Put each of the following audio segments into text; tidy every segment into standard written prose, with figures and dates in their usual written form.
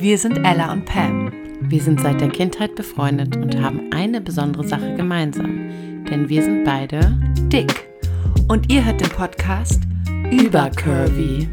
Wir sind Ella und Pam. Wir sind seit der Kindheit befreundet und haben eine besondere Sache gemeinsam. Denn wir sind beide dick. Und ihr hört den Podcast Übercurvy.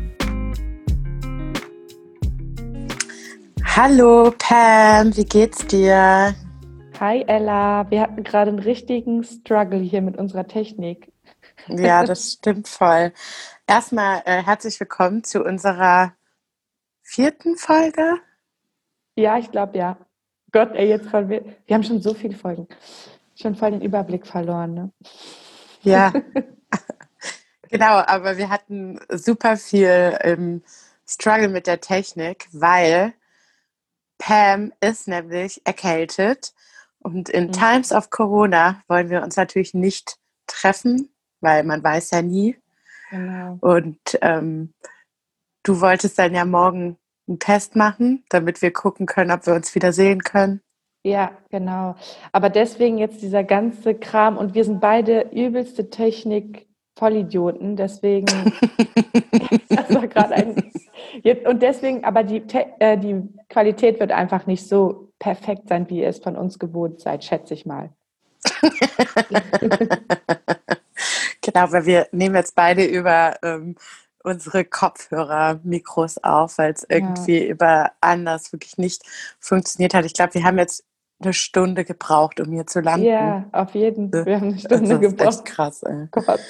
Hallo Pam, wie geht's dir? Hi Ella, wir hatten gerade einen richtigen Struggle hier mit unserer Technik. Ja, das stimmt voll. Erstmal herzlich willkommen zu unserer 4. Folge. Ja, ich glaube ja. Gott, ey, jetzt wir haben schon so viele Folgen. Schon voll den Überblick verloren, ne? Ja, genau, aber wir hatten super viel Struggle mit der Technik, weil Pam ist nämlich erkältet und in Times of Corona wollen wir uns natürlich nicht treffen, weil man weiß ja nie. Genau. Und du wolltest dann ja morgen einen Test machen, damit wir gucken können, ob wir uns wieder sehen können. Ja, genau. Aber deswegen jetzt dieser ganze Kram und wir sind beide übelste Technik-Vollidioten, deswegen das war gerade und deswegen, aber die Qualität wird einfach nicht so perfekt sein, wie ihr es von uns gewohnt seid, schätze ich mal. Genau, weil wir nehmen jetzt beide über unsere Kopfhörer-Mikros auf, weil es irgendwie über anders wirklich nicht funktioniert hat. Ich glaube, wir haben jetzt eine Stunde gebraucht, um hier zu landen. Ja, auf jeden Fall. Wir haben eine Stunde gebraucht. Das ist echt krass, ey. Gott.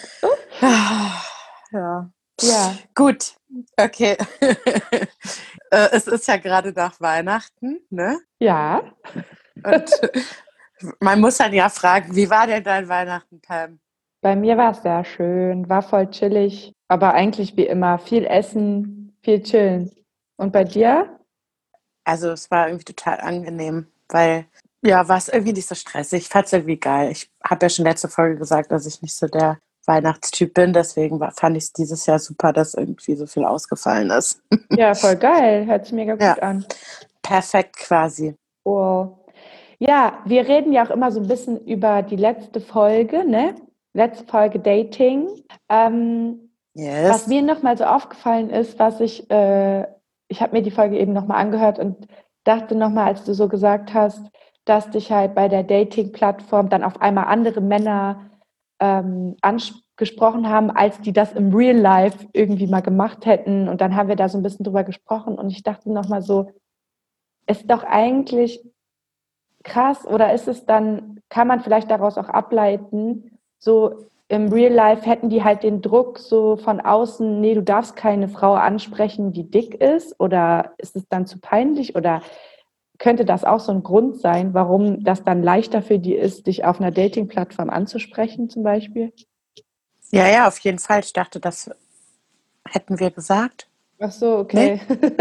Ja. Ja. Gut, okay. Es ist ja gerade nach Weihnachten, ne? Ja. Und man muss dann ja fragen, wie war denn dein Weihnachten, Pam? Bei mir war es sehr schön, war voll chillig, aber eigentlich wie immer viel essen, viel chillen. Und bei dir? Also es war irgendwie total angenehm, weil war es irgendwie nicht so stressig. Ich fand es irgendwie geil. Ich habe ja schon letzte Folge gesagt, dass ich nicht so der Weihnachtstyp bin, deswegen fand ich es dieses Jahr super, dass irgendwie so viel ausgefallen ist. Ja, voll geil, hört sich mega gut an. Perfekt quasi. Oh. Ja, wir reden ja auch immer so ein bisschen über die letzte Folge, ne? Letzte Folge Dating. Yes. Was mir nochmal so aufgefallen ist, ich habe mir die Folge eben nochmal angehört und dachte nochmal, als du so gesagt hast, dass dich halt bei der Dating-Plattform dann auf einmal andere Männer angesprochen haben, als die das im Real Life irgendwie mal gemacht hätten. Und dann haben wir da so ein bisschen drüber gesprochen und ich dachte nochmal so, ist doch eigentlich krass, oder ist es dann, kann man vielleicht daraus auch ableiten, so im Real Life hätten die halt den Druck so von außen, nee, du darfst keine Frau ansprechen, die dick ist, oder ist es dann zu peinlich, oder könnte das auch so ein Grund sein, warum das dann leichter für die ist, dich auf einer Dating-Plattform anzusprechen zum Beispiel? Ja, auf jeden Fall. Ich dachte, das hätten wir gesagt. Ach so, okay. Nee?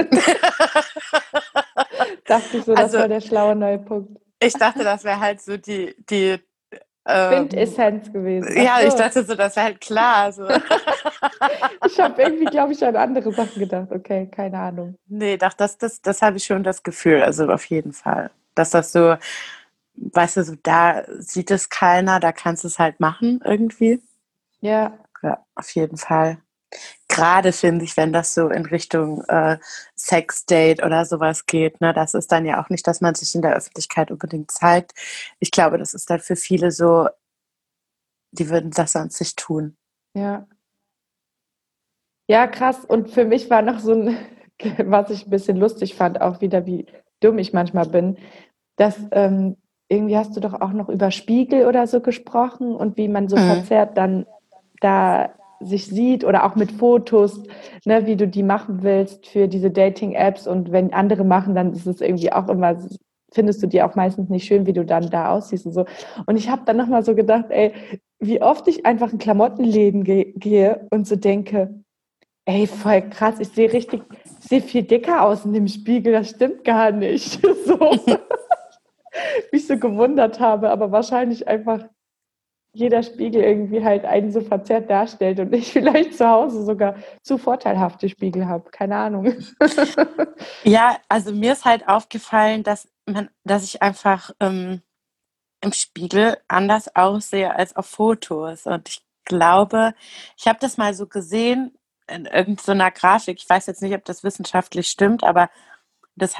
Dachte ich so, das war der schlaue neue Punkt. Ich dachte, das wäre halt so die Quintessenz gewesen. Ja, ich dachte so, das wäre halt klar. So. Ich habe irgendwie, glaube ich, an andere Sachen gedacht. Okay, keine Ahnung. Nee, doch, das habe ich schon das Gefühl, also auf jeden Fall. Dass das so, weißt du, so da sieht es keiner, da kannst du es halt machen irgendwie. Ja. Ja, auf jeden Fall. Gerade finde ich, wenn das so in Richtung Sexdate oder sowas geht, ne, das ist dann ja auch nicht, dass man sich in der Öffentlichkeit unbedingt zeigt. Ich glaube, das ist dann für viele so, die würden das sonst nicht tun. Ja. Ja, krass. Und für mich war noch so ein, was ich ein bisschen lustig fand, auch wieder, wie dumm ich manchmal bin, dass irgendwie hast du doch auch noch über Spiegel oder so gesprochen und wie man so verzerrt dann da sich sieht oder auch mit Fotos, ne, wie du die machen willst für diese Dating-Apps, und wenn andere machen, dann ist es irgendwie auch immer, findest du die auch meistens nicht schön, wie du dann da aussiehst und so. Und ich habe dann nochmal so gedacht, ey, wie oft ich einfach in Klamottenläden gehe und so denke, ey, voll krass, ich sehe viel dicker aus in dem Spiegel, das stimmt gar nicht. So. Mich so gewundert habe, aber wahrscheinlich einfach jeder Spiegel irgendwie halt einen so verzerrt darstellt und ich vielleicht zu Hause sogar zu vorteilhafte Spiegel habe. Keine Ahnung. Ja, also mir ist halt aufgefallen, dass ich einfach im Spiegel anders aussehe als auf Fotos. Und ich glaube, ich habe das mal so gesehen in irgendeiner Grafik. Ich weiß jetzt nicht, ob das wissenschaftlich stimmt, aber dass halt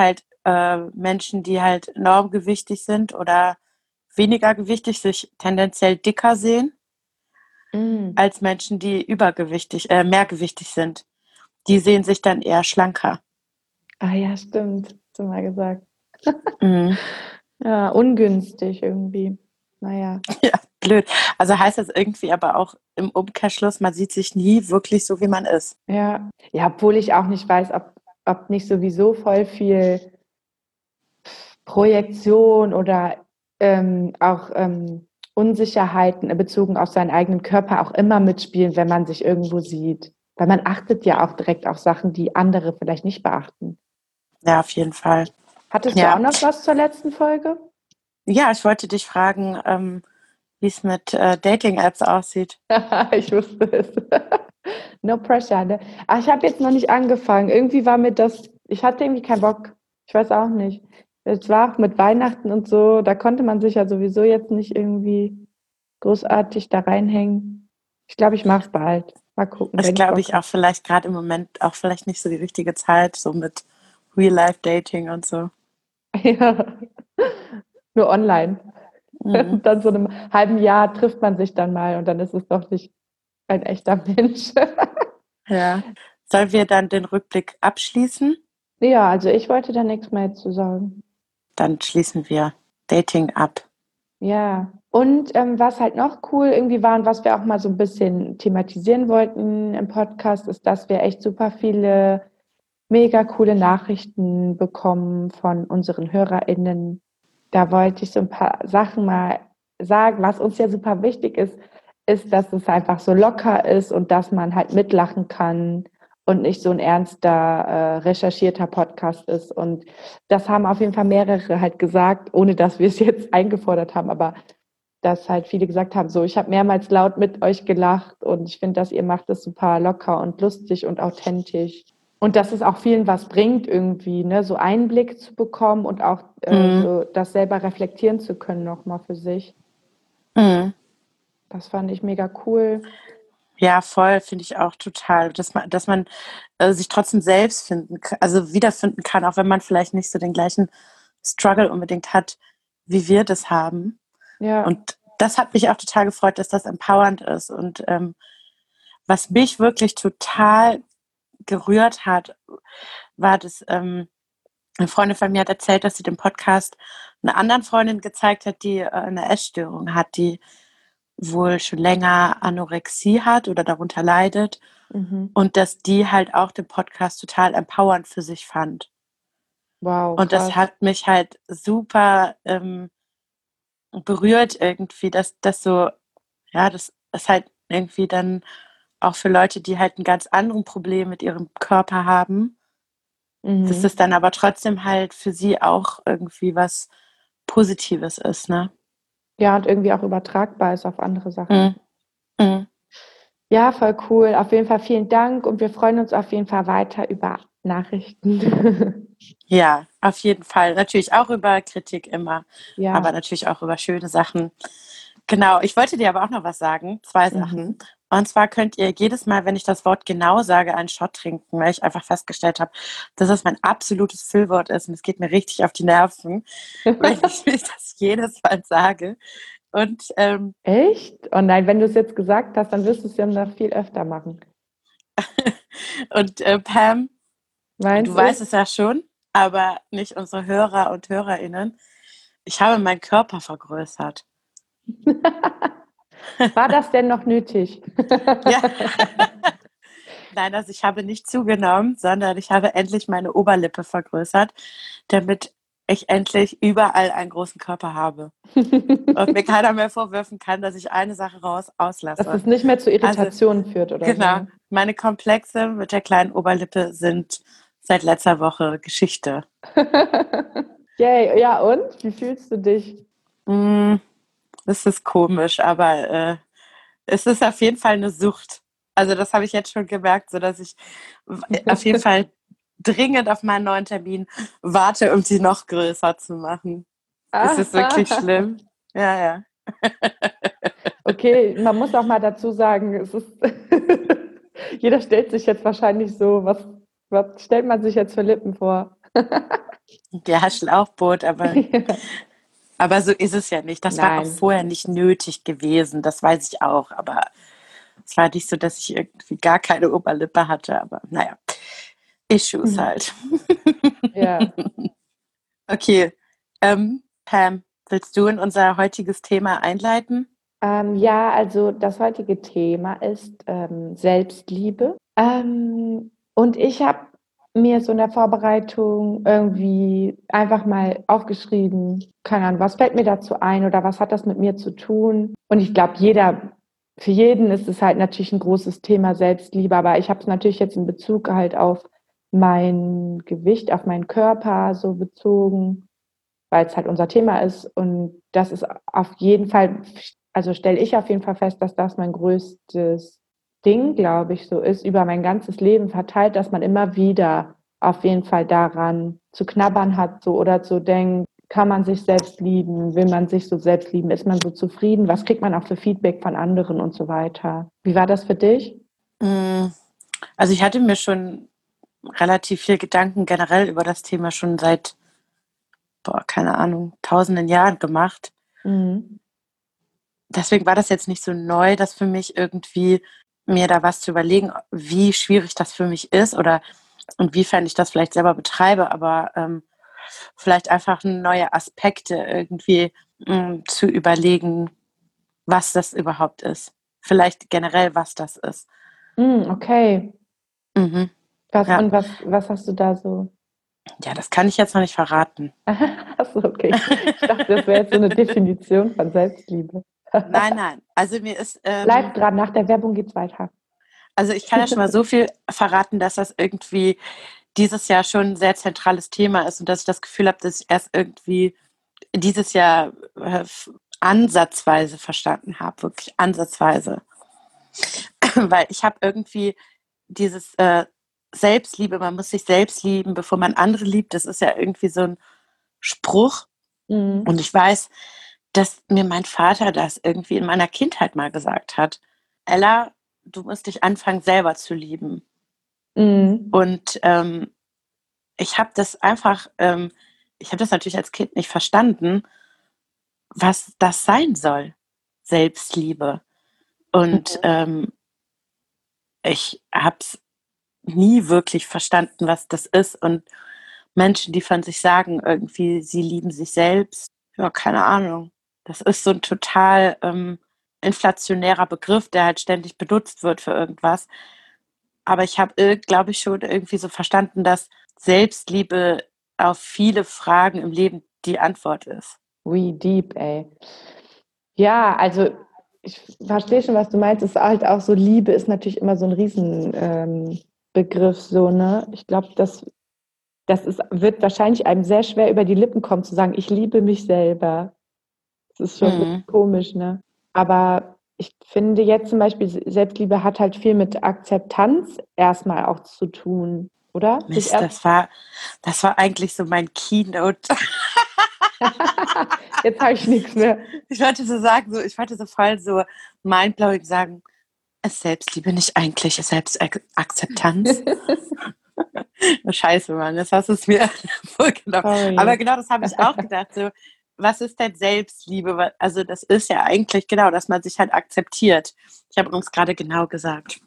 Menschen, die halt normgewichtig sind oder weniger gewichtig, sich tendenziell dicker sehen, als Menschen, die mehrgewichtig sind. Die sehen sich dann eher schlanker. Ah ja, stimmt. Hast du mal gesagt. Mhm. Ja, ungünstig irgendwie. Naja. Ja, blöd. Also heißt das irgendwie aber auch im Umkehrschluss, man sieht sich nie wirklich so, wie man ist. Ja. Ja, obwohl ich auch nicht weiß, ob nicht sowieso voll viel Projektion oder auch Unsicherheiten bezogen auf seinen eigenen Körper auch immer mitspielen, wenn man sich irgendwo sieht. Weil man achtet ja auch direkt auf Sachen, die andere vielleicht nicht beachten. Ja, auf jeden Fall. Hattest du auch Ja, noch was zur letzten Folge? ja, ich wollte dich fragen, wie es mit Dating-Apps aussieht. Ich wusste es. No pressure, ne? Ach, ich habe jetzt noch nicht angefangen. Irgendwie war mir das, ich hatte irgendwie keinen Bock. Ich weiß auch nicht. Es war auch mit Weihnachten und so, da konnte man sich ja sowieso jetzt nicht irgendwie großartig da reinhängen. Ich glaube, ich mache es bald. Mal gucken, Ist, wenn ich glaube Bock ich, auch vielleicht gerade im Moment auch vielleicht nicht so die richtige Zeit, so mit Real-Life-Dating und so. habe. Ja. Nur online. Mhm. Und dann so einem halben Jahr trifft man sich dann mal und dann ist es doch nicht ein echter Mensch. Ja. Sollen wir dann den Rückblick abschließen? Ja, also ich wollte da nichts mehr zu sagen. Dann schließen wir Dating ab. Ja, und was halt noch cool irgendwie war und was wir auch mal so ein bisschen thematisieren wollten im Podcast, ist, dass wir echt super viele mega coole Nachrichten bekommen von unseren HörerInnen. Da wollte ich so ein paar Sachen mal sagen. Was uns ja super wichtig ist, ist, dass es einfach so locker ist und dass man halt mitlachen kann und nicht so ein ernster, recherchierter Podcast ist. Und das haben auf jeden Fall mehrere halt gesagt, ohne dass wir es jetzt eingefordert haben, aber dass halt viele gesagt haben, so, ich habe mehrmals laut mit euch gelacht und ich finde, dass ihr macht das super locker und lustig und authentisch. Und dass es auch vielen was bringt irgendwie, ne, so Einblick zu bekommen und auch so das selber reflektieren zu können nochmal für sich. Mhm. Das fand ich mega cool. Ja, voll, finde ich auch total, dass man sich trotzdem selbst also wiederfinden kann, auch wenn man vielleicht nicht so den gleichen Struggle unbedingt hat, wie wir das haben. Ja, Und das hat mich auch total gefreut, dass das empowernd ist. Und was mich wirklich total gerührt hat, war, dass eine Freundin von mir hat erzählt, dass sie den Podcast einer anderen Freundin gezeigt hat, die eine Essstörung hat, die wohl schon länger Anorexie hat oder darunter leidet. mhm. Und dass die halt auch den Podcast total empowernd für sich fand. Wow, Und das krass. hat mich halt super berührt irgendwie, dass das so, ja, das ist halt irgendwie dann auch für Leute, die halt ein ganz anderes Problem mit ihrem Körper haben, dass das Mhm. dann aber trotzdem halt für sie auch irgendwie was Positives ist, ne? Ja, und irgendwie auch übertragbar ist auf andere Sachen. Mhm. Mhm. Ja, voll cool. Auf jeden Fall vielen Dank und wir freuen uns auf jeden Fall weiter über Nachrichten. Ja, auf jeden Fall. Natürlich auch über Kritik immer, aber Ja. natürlich auch über schöne Sachen. Genau, ich wollte dir aber auch noch was sagen, 2 Mhm. Sachen. Und zwar könnt ihr jedes Mal, wenn ich das Wort genau sage, einen Shot trinken, weil ich einfach festgestellt habe, dass das mein absolutes Füllwort ist und es geht mir richtig auf die Nerven, wenn ich das jedes Mal sage. Und Echt? Oh nein, wenn du es jetzt gesagt hast, dann wirst du es ja noch viel öfter machen. Pam, du Meinst weißt du? es ja schon, aber nicht unsere Hörer und HörerInnen. Ich habe meinen Körper vergrößert. War das denn noch nötig? Ja. Nein, also ich habe nicht zugenommen, sondern ich habe endlich meine Oberlippe vergrößert, damit ich endlich überall einen großen Körper habe. Und mir keiner mehr vorwerfen kann, dass ich eine Sache Dass auslasse. es nicht mehr zu Also, Irritationen führt oder so, genau, ne? meine Komplexe mit der kleinen Oberlippe sind seit letzter Woche Geschichte. Yay, ja und? Wie fühlst du dich? Mm, Das ist komisch, aber es ist auf jeden Fall eine Sucht. Also das habe ich jetzt schon gemerkt, so dass ich auf jeden Fall dringend auf meinen neuen Termin warte, um sie noch größer zu machen. Es ist wirklich Ah, schlimm. Ja, ja. okay, man muss auch mal dazu sagen, es ist jeder stellt sich jetzt wahrscheinlich so, was stellt man sich jetzt für Lippen vor? Ja, Schlauchboot, aber so ist es ja nicht. Das war auch Nein. vorher nicht nötig gewesen, das weiß ich auch. Aber es war nicht so, dass ich irgendwie gar keine Oberlippe hatte. Aber naja, Issues halt. Ja. Okay, Pam, willst du in unser heutiges Thema einleiten? Ja, also das heutige Thema ist Selbstliebe. Und ich habe mir so in der Vorbereitung irgendwie einfach mal aufgeschrieben, keine Ahnung, was fällt mir dazu ein oder was hat das mit mir zu tun? Und ich glaube, für jeden ist es halt natürlich ein großes Thema Selbstliebe, aber ich habe es natürlich jetzt in Bezug halt auf mein Gewicht, auf meinen Körper so bezogen, weil es halt unser Thema ist. Und das ist auf jeden Fall, also stelle ich auf jeden Fall fest, dass das mein größtes Ding, glaube ich, so ist, über mein ganzes Leben verteilt, dass man immer wieder auf jeden Fall daran zu knabbern hat, so oder zu denken, kann man sich selbst lieben, will man sich so selbst lieben, ist man so zufrieden, was kriegt man auch für Feedback von anderen und so weiter. Wie war das für dich? Also ich hatte mir schon relativ viel Gedanken generell über das Thema schon seit, keine Ahnung, tausenden Jahren gemacht. Mhm. Deswegen war das jetzt nicht so neu, dass für mich irgendwie mir da was zu überlegen, wie schwierig das für mich ist oder inwiefern ich das vielleicht selber betreibe, aber vielleicht einfach neue Aspekte irgendwie zu überlegen, was das überhaupt ist. Vielleicht generell, was das ist. Okay. Mhm. Was, Ja. und was hast du da so? Ja, das kann ich jetzt noch nicht verraten. Achso, okay. Ich dachte, das wäre jetzt so eine Definition von Selbstliebe. Nein, nein. Also mir ist, Bleib dran, nach der Werbung geht's weiter. also ich kann ja schon mal so viel verraten, dass das irgendwie dieses Jahr schon ein sehr zentrales Thema ist und dass ich das Gefühl habe, dass ich erst irgendwie dieses Jahr ansatzweise verstanden habe, wirklich ansatzweise. Weil ich habe irgendwie dieses Selbstliebe, man muss sich selbst lieben, bevor man andere liebt, das ist ja irgendwie so ein Spruch. Mhm. Und ich weiß, dass mir mein Vater das irgendwie in meiner Kindheit mal gesagt hat. Ella, du musst dich anfangen, selber zu lieben. Mhm. Und ich habe das einfach, ich habe das natürlich als Kind nicht verstanden, was das sein soll, Selbstliebe. Und ich habe es nie wirklich verstanden, was das ist. Und Menschen, die von sich sagen, irgendwie, sie lieben sich selbst, ja, keine Ahnung. Das ist so ein total inflationärer Begriff, der halt ständig benutzt wird für irgendwas. Aber ich habe, glaube ich, schon irgendwie so verstanden, dass Selbstliebe auf viele Fragen im Leben die Antwort ist. Wie deep, ey. Ja, also ich verstehe schon, was du meinst. Es ist halt auch so, Liebe ist natürlich immer so ein Riesen Begriff, so, ne? Ich glaube, wird wahrscheinlich einem sehr schwer über die Lippen kommen, zu sagen, ich liebe mich selber. Das ist schon ein Mhm. bisschen komisch, ne? Aber ich finde jetzt zum Beispiel, Selbstliebe hat halt viel mit Akzeptanz erstmal auch zu tun, oder? Sich Mist, erst das war eigentlich so mein Keynote. Jetzt habe ich nichts mehr. Ich wollte so sagen, ich wollte so voll so mindblowing sagen, ist Selbstliebe nicht eigentlich Selbstakzeptanz? Scheiße, Mann, jetzt hast du es mir vorgenommen. Aber Sorry. genau das habe ich auch gedacht. So, was ist denn Selbstliebe? Also, das ist ja eigentlich genau, dass man sich halt akzeptiert. Ich habe uns gerade genau gesagt.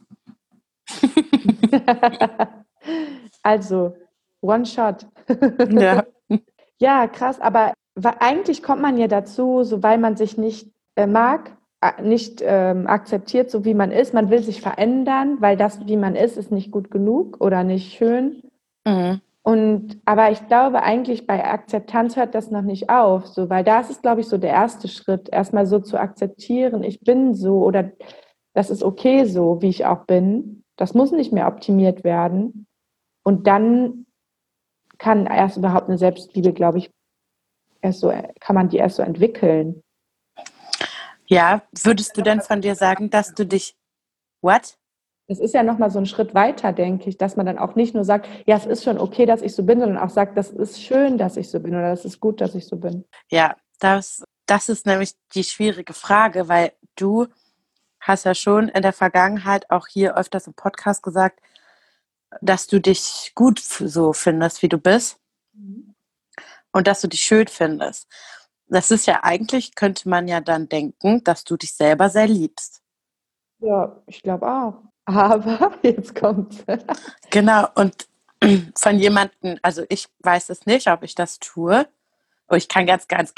Also, One Shot. Ja. Ja, krass, aber eigentlich kommt man ja dazu, so weil man sich nicht mag, nicht akzeptiert, so wie man ist. Man will sich verändern, weil das, wie man ist nicht gut genug oder nicht schön. Mhm. Aber ich glaube eigentlich bei Akzeptanz hört das noch nicht auf, so, weil das ist, glaube ich, so der erste Schritt, erstmal so zu akzeptieren, ich bin so oder das ist okay so, wie ich auch bin. Das muss nicht mehr optimiert werden. Und dann kann erst überhaupt eine Selbstliebe, glaube ich, kann man die erst so entwickeln. Ja, würdest du denn von dir sagen, dass du dich, what? Das ist ja nochmal so ein Schritt weiter, denke ich, dass man dann auch nicht nur sagt, ja, es ist schon okay, dass ich so bin, sondern auch sagt, das ist schön, dass ich so bin oder das ist gut, dass ich so bin. Ja, das ist nämlich die schwierige Frage, weil du hast ja schon in der Vergangenheit auch hier öfters im Podcast gesagt, dass du dich gut so findest, wie du bist. und dass du dich schön findest. Das ist ja eigentlich, könnte man ja dann denken, dass du dich selber sehr liebst. Ja, ich glaube auch. Aber jetzt kommt's. Genau, und von jemandem, also ich weiß es nicht, ob ich das tue. Und ich kann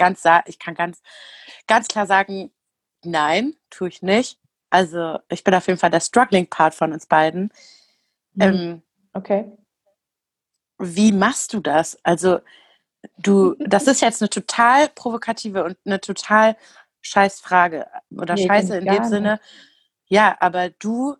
ganz klar sagen, nein, tue ich nicht. Also ich bin auf jeden Fall der struggling Part von uns beiden. Okay. Wie machst du das? Also das ist jetzt eine total provokative und eine total scheiß Frage oder Nee, Scheiße finde ich in dem gar Sinne. nicht. Ja, aber du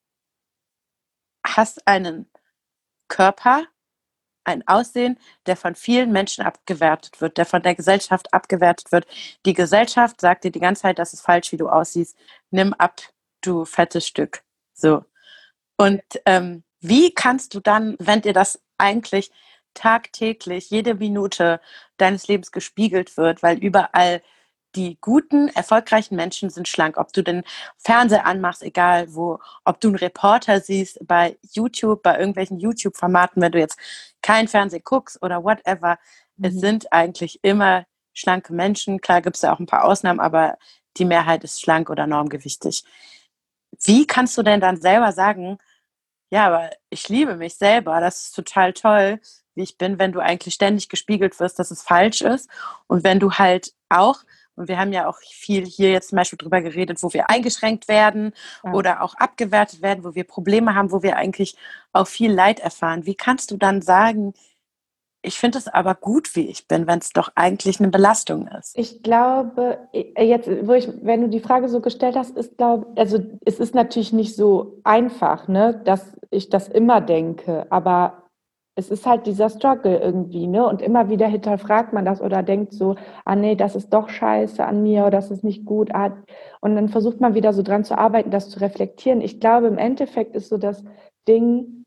hast einen Körper, ein Aussehen, der von vielen Menschen abgewertet wird, der von der Gesellschaft abgewertet wird. Die Gesellschaft sagt dir die ganze Zeit, das ist falsch, wie du aussiehst. Nimm ab, du fettes Stück. So. Und wie kannst du dann, wenn dir das eigentlich tagtäglich, jede Minute deines Lebens gespiegelt wird, weil überall die guten, erfolgreichen Menschen sind schlank. Ob du den Fernseher anmachst, egal wo, ob du einen Reporter siehst bei YouTube, bei irgendwelchen YouTube-Formaten, wenn du jetzt kein Fernsehen guckst oder whatever, es sind eigentlich immer schlanke Menschen. Klar gibt es ja auch ein paar Ausnahmen, aber die Mehrheit ist schlank oder normgewichtig. Wie kannst du denn dann selber sagen, ja, aber ich liebe mich selber, das ist total toll, wie ich bin, wenn du eigentlich ständig gespiegelt wirst, dass es falsch ist und wenn du halt auch, und wir haben ja auch viel hier jetzt zum Beispiel drüber geredet, wo wir eingeschränkt werden oder auch abgewertet werden, wo wir Probleme haben, wo wir eigentlich auch viel Leid erfahren. Wie kannst du dann sagen, ich finde es aber gut, wie ich bin, wenn es doch eigentlich eine Belastung ist? Ich glaube, jetzt, wenn du die Frage so gestellt hast, also es ist natürlich nicht so einfach, ne, dass ich das immer denke, aber es ist halt dieser Struggle irgendwie, ne? Und immer wieder hinterfragt man das oder denkt so, ah nee, das ist doch scheiße an mir oder das ist nicht gut. Und dann versucht man wieder so dran zu arbeiten, das zu reflektieren. Ich glaube, im Endeffekt ist so das Ding,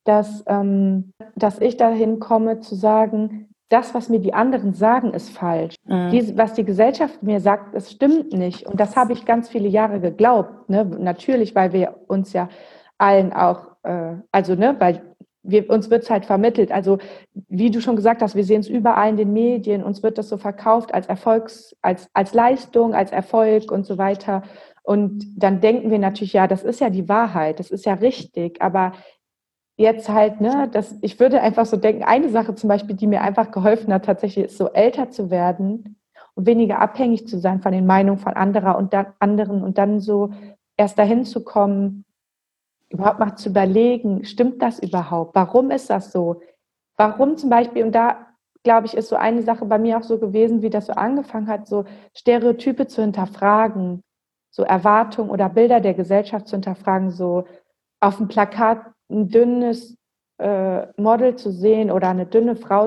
dass ich dahin komme zu sagen, das, was mir die anderen sagen, ist falsch. Was die Gesellschaft mir sagt, das stimmt nicht. Und das habe ich ganz viele Jahre geglaubt. Ne? Natürlich, weil wir uns ja allen auch, weil uns wird es halt vermittelt. Also wie du schon gesagt hast, wir sehen es überall in den Medien, uns wird das so verkauft als als Leistung, als Erfolg und so weiter. Und dann denken wir natürlich, ja, das ist ja die Wahrheit, das ist ja richtig, aber jetzt halt, ne, ich würde einfach so denken, eine Sache zum Beispiel, die mir einfach geholfen hat, tatsächlich ist so älter zu werden und weniger abhängig zu sein von den Meinungen von anderen und dann so erst dahin zu kommen, überhaupt mal zu überlegen, stimmt das überhaupt? Warum ist das so? Warum zum Beispiel, und da glaube ich, ist so eine Sache bei mir auch so gewesen, wie das so angefangen hat, so Stereotype zu hinterfragen, so Erwartungen oder Bilder der Gesellschaft zu hinterfragen, so auf dem Plakat ein dünnes Model zu sehen oder eine dünne Frau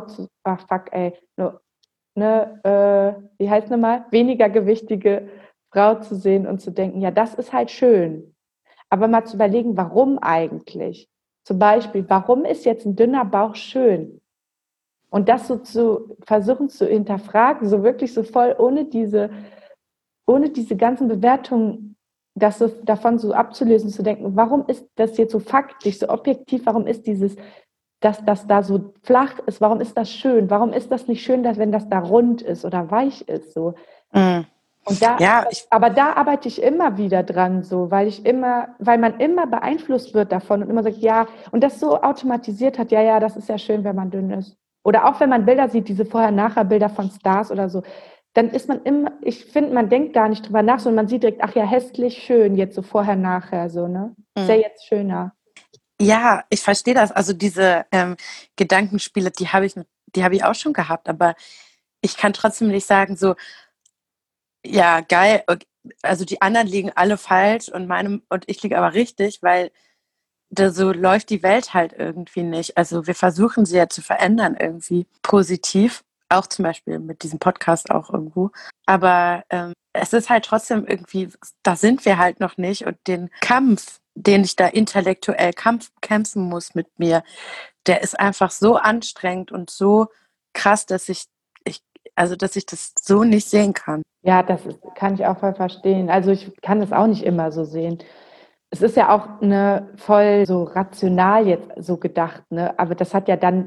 wie heißt nochmal, weniger gewichtige Frau zu sehen und zu denken, ja, das ist halt schön. Aber mal zu überlegen, warum eigentlich? Zum Beispiel, warum ist jetzt ein dünner Bauch schön? Und das so zu versuchen zu hinterfragen, so wirklich so voll ohne diese ganzen Bewertungen, das so, davon so abzulösen, zu denken, warum ist das jetzt so faktisch, so objektiv, warum ist dass das da so flach ist, warum ist das schön? Warum ist das nicht schön, dass wenn das da rund ist oder weich ist? So. Und aber da arbeite ich immer wieder dran, so, weil man immer beeinflusst wird davon und immer sagt, ja, und das so automatisiert hat, ja, das ist ja schön, wenn man dünn ist. Oder auch wenn man Bilder sieht, diese Vorher-Nachher-Bilder von Stars oder so, dann ist man immer, ich finde, man denkt gar nicht drüber nach, sondern man sieht direkt, ach ja, hässlich, schön, jetzt so vorher-nachher, so, ne? Ist ja jetzt schöner. Ja, ich verstehe das. Also diese Gedankenspiele, die habe ich auch schon gehabt, aber ich kann trotzdem nicht sagen, so, ja, geil, also die anderen liegen alle falsch und ich liege aber richtig, weil so läuft die Welt halt irgendwie nicht. Also wir versuchen sie ja zu verändern irgendwie positiv, auch zum Beispiel mit diesem Podcast auch irgendwo. Aber es ist halt trotzdem irgendwie, da sind wir halt noch nicht und den Kampf, den ich da intellektuell kämpfen muss mit mir, der ist einfach so anstrengend und so krass, dass ich das so nicht sehen kann. Ja, kann ich auch voll verstehen. Also ich kann das auch nicht immer so sehen. Es ist ja auch voll so rational jetzt so gedacht, ne? Aber das hat ja dann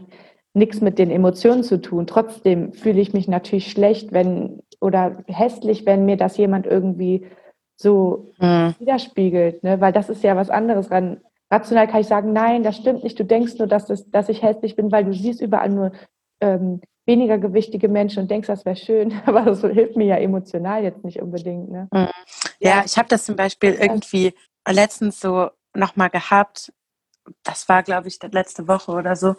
nichts mit den Emotionen zu tun. Trotzdem fühle ich mich natürlich schlecht, oder hässlich, wenn mir das jemand irgendwie so widerspiegelt, ne? Weil das ist ja was anderes. Rational kann ich sagen, nein, das stimmt nicht. Du denkst nur, dass ich hässlich bin, weil du siehst überall nur weniger gewichtige Menschen und denkst, das wäre schön. Aber das hilft mir ja emotional jetzt nicht unbedingt. Ne? Ja, ich habe das zum Beispiel irgendwie letztens so nochmal gehabt. Das war, glaube ich, letzte Woche oder so.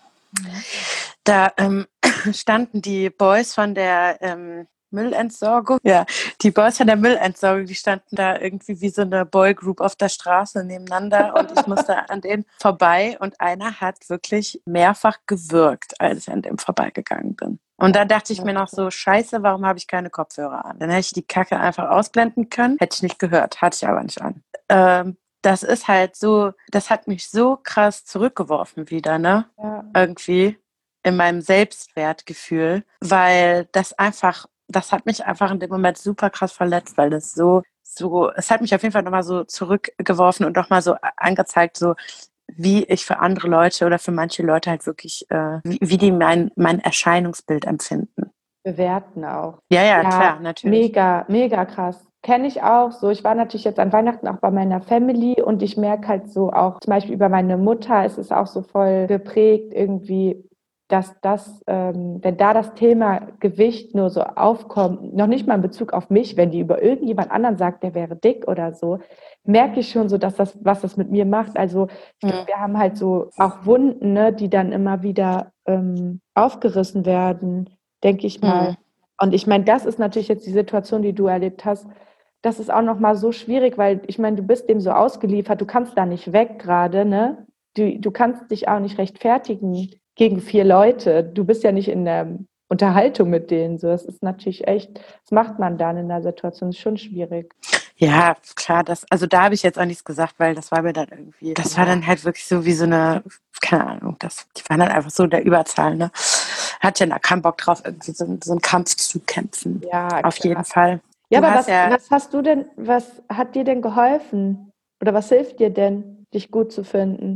Da standen die Boys von der Müllentsorgung. Ja, die Boys von der Müllentsorgung, die standen da irgendwie wie so eine Boygroup auf der Straße nebeneinander und ich musste an denen vorbei und einer hat wirklich mehrfach gewürgt, als ich an dem vorbeigegangen bin. Und dann dachte ich mir noch so, scheiße, warum habe ich keine Kopfhörer an? Dann hätte ich die Kacke einfach ausblenden können, hätte ich nicht gehört, hatte ich aber nicht an. Das ist halt so, das hat mich so krass zurückgeworfen wieder, ne? Ja. Irgendwie in meinem Selbstwertgefühl, weil das hat mich einfach in dem Moment super krass verletzt, weil das es hat mich auf jeden Fall nochmal so zurückgeworfen und nochmal so angezeigt, so wie ich für andere Leute oder für manche Leute halt wirklich, wie die mein Erscheinungsbild empfinden. Bewerten auch. Ja, klar, natürlich. Mega, mega krass. Kenne ich auch so. Ich war natürlich jetzt an Weihnachten auch bei meiner Family und ich merke halt so auch, zum Beispiel über meine Mutter ist es auch so voll geprägt irgendwie, dass wenn da das Thema Gewicht nur so aufkommt, noch nicht mal in Bezug auf mich, wenn die über irgendjemand anderen sagt, der wäre dick oder so, merke ich schon so, was das mit mir macht. Also ich glaube, wir haben halt so auch Wunden, ne, die dann immer wieder aufgerissen werden, denke ich mal. Und ich meine, das ist natürlich jetzt die Situation, die du erlebt hast. Das ist auch nochmal so schwierig, weil ich meine, du bist dem so ausgeliefert, du kannst da nicht weg gerade, ne? Du kannst dich auch nicht rechtfertigen gegen 4 Leute. Du bist ja nicht in der Unterhaltung mit denen. So, das ist natürlich echt, was macht man dann in der Situation? Das ist schon schwierig. Ja, klar, also da habe ich jetzt auch nichts gesagt, weil das war mir dann irgendwie, das war dann halt wirklich so wie so eine, keine Ahnung, die waren dann einfach so der Überzahl, ne? Hat ja keinen Bock drauf, irgendwie so einen Kampf zu kämpfen. Ja, auf jeden Fall. Ja, aber was hat dir denn geholfen? Oder was hilft dir denn, dich gut zu finden?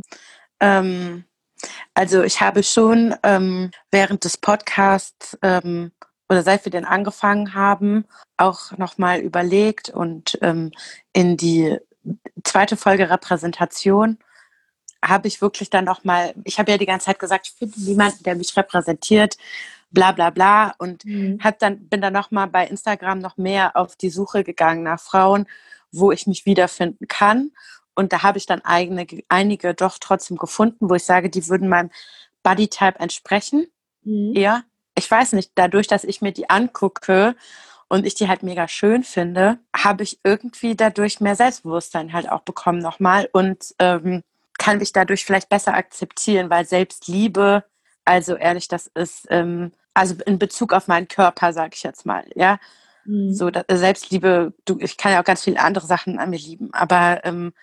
Also ich habe schon während des Podcasts oder seit wir den angefangen haben, auch nochmal überlegt und in die zweite Folge Repräsentation habe ich wirklich dann nochmal, ich habe ja die ganze Zeit gesagt, ich finde niemanden, der mich repräsentiert, bla bla bla und bin dann nochmal bei Instagram noch mehr auf die Suche gegangen nach Frauen, wo ich mich wiederfinden kann. Und da habe ich dann einige doch trotzdem gefunden, wo ich sage, die würden meinem Bodytype entsprechen. Ja, ich weiß nicht, dadurch, dass ich mir die angucke und ich die halt mega schön finde, habe ich irgendwie dadurch mehr Selbstbewusstsein halt auch bekommen nochmal und kann mich dadurch vielleicht besser akzeptieren, weil Selbstliebe, also ehrlich, das ist, also in Bezug auf meinen Körper, sage ich jetzt mal, ja, so Selbstliebe, ich kann ja auch ganz viele andere Sachen an mir lieben, aber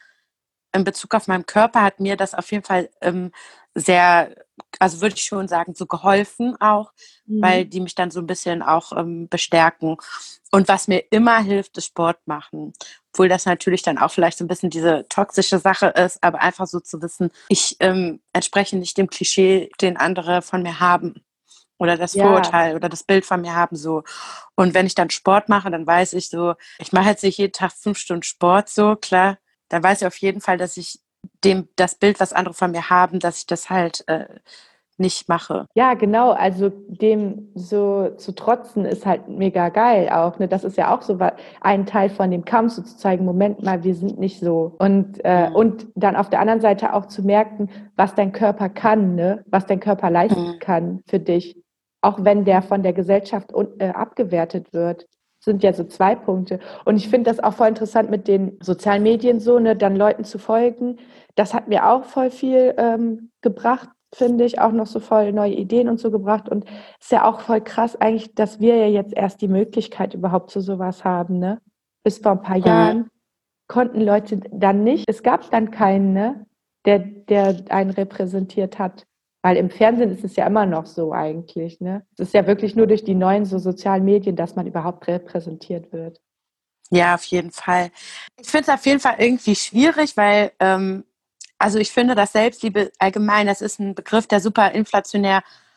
in Bezug auf meinen Körper hat mir das auf jeden Fall sehr, also würde ich schon sagen, so geholfen auch, weil die mich dann so ein bisschen auch bestärken. Und was mir immer hilft, ist Sport machen. Obwohl das natürlich dann auch vielleicht so ein bisschen diese toxische Sache ist, aber einfach so zu wissen, ich entspreche nicht dem Klischee, den andere von mir haben. Oder das Vorurteil oder das Bild von mir haben so. Und wenn ich dann Sport mache, dann weiß ich so, ich mache jetzt nicht jeden Tag 5 Stunden Sport so, klar. Dann weiß ich auf jeden Fall, dass ich das Bild, was andere von mir haben, dass ich das halt nicht mache. Ja, genau. Also dem so zu trotzen ist halt mega geil auch. Ne? Das ist ja auch so ein Teil von dem Kampf, so zu zeigen, Moment mal, wir sind nicht so. Und dann auf der anderen Seite auch zu merken, was dein Körper kann, ne? Was dein Körper leisten kann für dich. Auch wenn der von der Gesellschaft abgewertet wird. Sind ja so 2 Punkte. Und ich finde das auch voll interessant mit den sozialen Medien so, ne, dann Leuten zu folgen. Das hat mir auch voll viel gebracht, finde ich, auch noch so voll neue Ideen und so gebracht. Und es ist ja auch voll krass eigentlich, dass wir ja jetzt erst die Möglichkeit überhaupt zu sowas haben, ne? Bis vor ein paar Jahren konnten Leute dann nicht, es gab dann keinen, ne, der einen repräsentiert hat. Weil im Fernsehen ist es ja immer noch so eigentlich, ne? Es ist ja wirklich nur durch die neuen so sozialen Medien, dass man überhaupt repräsentiert wird. Ja, auf jeden Fall. Ich finde es auf jeden Fall irgendwie schwierig, weil also ich finde, dass Selbstliebe allgemein, das ist ein Begriff, der super inflationär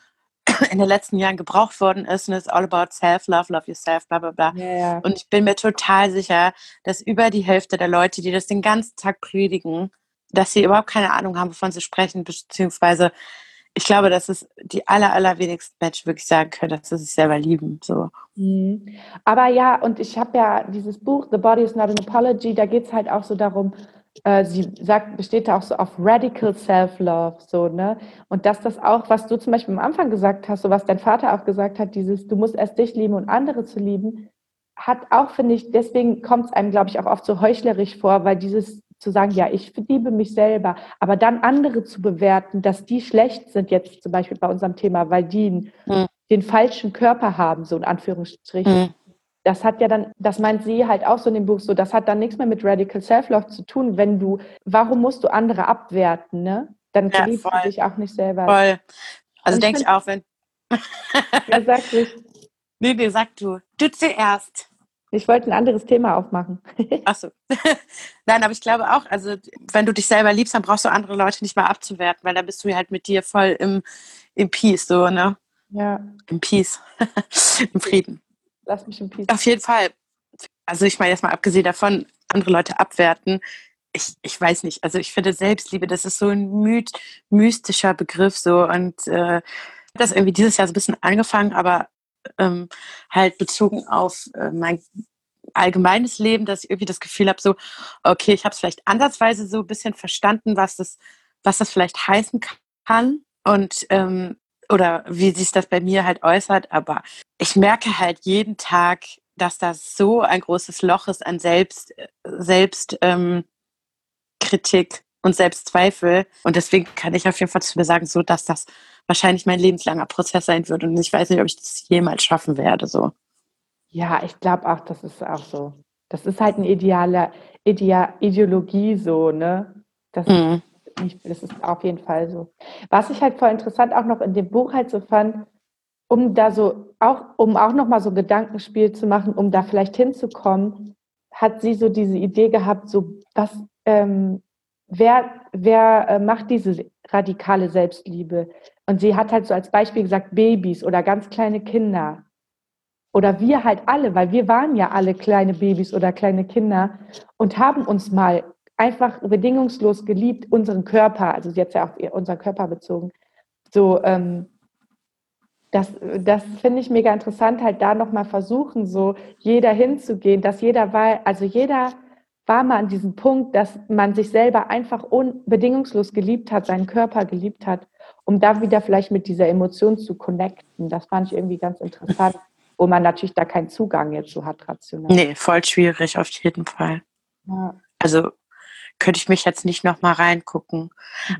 in den letzten Jahren gebraucht worden ist. Und es ist all about self-love, love yourself, bla bla bla. Ja. Und ich bin mir total sicher, dass über die Hälfte der Leute, die das den ganzen Tag predigen, dass sie überhaupt keine Ahnung haben, wovon sie sprechen, beziehungsweise ich glaube, dass es die allerwenigsten Menschen wirklich sagen können, dass sie sich selber lieben. So. Aber ja, und ich habe ja dieses Buch, The Body is Not an Apology, da geht es halt auch so darum, sie besteht da auch so auf Radical Self-Love, so, ne? Und dass das auch, was du zum Beispiel am Anfang gesagt hast, so was dein Vater auch gesagt hat, dieses, du musst erst dich lieben und andere zu lieben, hat auch, finde ich, deswegen kommt es einem, glaube ich, auch oft so heuchlerisch vor, weil dieses zu sagen, ja, ich liebe mich selber, aber dann andere zu bewerten, dass die schlecht sind, jetzt zum Beispiel bei unserem Thema, weil die den falschen Körper haben, so in Anführungsstrichen. Das hat ja dann, das meint sie halt auch so in dem Buch, so, das hat dann nichts mehr mit Radical Self-Love zu tun, warum musst du andere abwerten, ne? Dann liebst du dich auch nicht selber. Voll. Also denke ich auch, wenn... Ja, sag ruhig. Nee, sag du. Du zuerst. Ich wollte ein anderes Thema aufmachen. Ach so. Nein, aber ich glaube auch, also wenn du dich selber liebst, dann brauchst du andere Leute nicht mehr abzuwerten, weil dann bist du halt mit dir voll im Peace, so, ne? Ja. Im Peace. Im Frieden. Lass mich im Peace. Auf jeden Fall. Also ich meine, jetzt mal abgesehen davon, andere Leute abwerten, ich weiß nicht, also ich finde Selbstliebe, das ist so ein mystischer Begriff so und das irgendwie dieses Jahr so ein bisschen angefangen, aber halt bezogen auf mein allgemeines Leben, dass ich irgendwie das Gefühl habe, so, okay, ich habe es vielleicht ansatzweise so ein bisschen verstanden, was das vielleicht heißen kann und oder wie sich das bei mir halt äußert, aber ich merke halt jeden Tag, dass das so ein großes Loch ist an Selbstkritik und Selbstzweifel. Und deswegen kann ich auf jeden Fall zu mir sagen, so, dass das wahrscheinlich mein lebenslanger Prozess sein wird. Und ich weiß nicht, ob ich das jemals schaffen werde. So. Ja, ich glaube auch, das ist auch so. Das ist halt eine Ideologie so, ne? Das ist auf jeden Fall so. Was ich halt voll interessant auch noch in dem Buch halt so fand, um auch noch mal so Gedankenspiel zu machen, um da vielleicht hinzukommen, hat sie so diese Idee gehabt, so wer macht diese radikale Selbstliebe? Und sie hat halt so als Beispiel gesagt, Babys oder ganz kleine Kinder. Oder wir halt alle, weil wir waren ja alle kleine Babys oder kleine Kinder und haben uns mal einfach bedingungslos geliebt, unseren Körper, also jetzt ja auf unseren Körper bezogen. So, das finde ich mega interessant, halt da nochmal versuchen, so jeder hinzugehen, dass jeder war mal an diesem Punkt, dass man sich selber einfach bedingungslos geliebt hat, seinen Körper geliebt hat, um da wieder vielleicht mit dieser Emotion zu connecten. Das fand ich irgendwie ganz interessant, wo man natürlich da keinen Zugang jetzt so hat, rational. Nee, voll schwierig, auf jeden Fall. Ja. Also könnte ich mich jetzt nicht nochmal reingucken,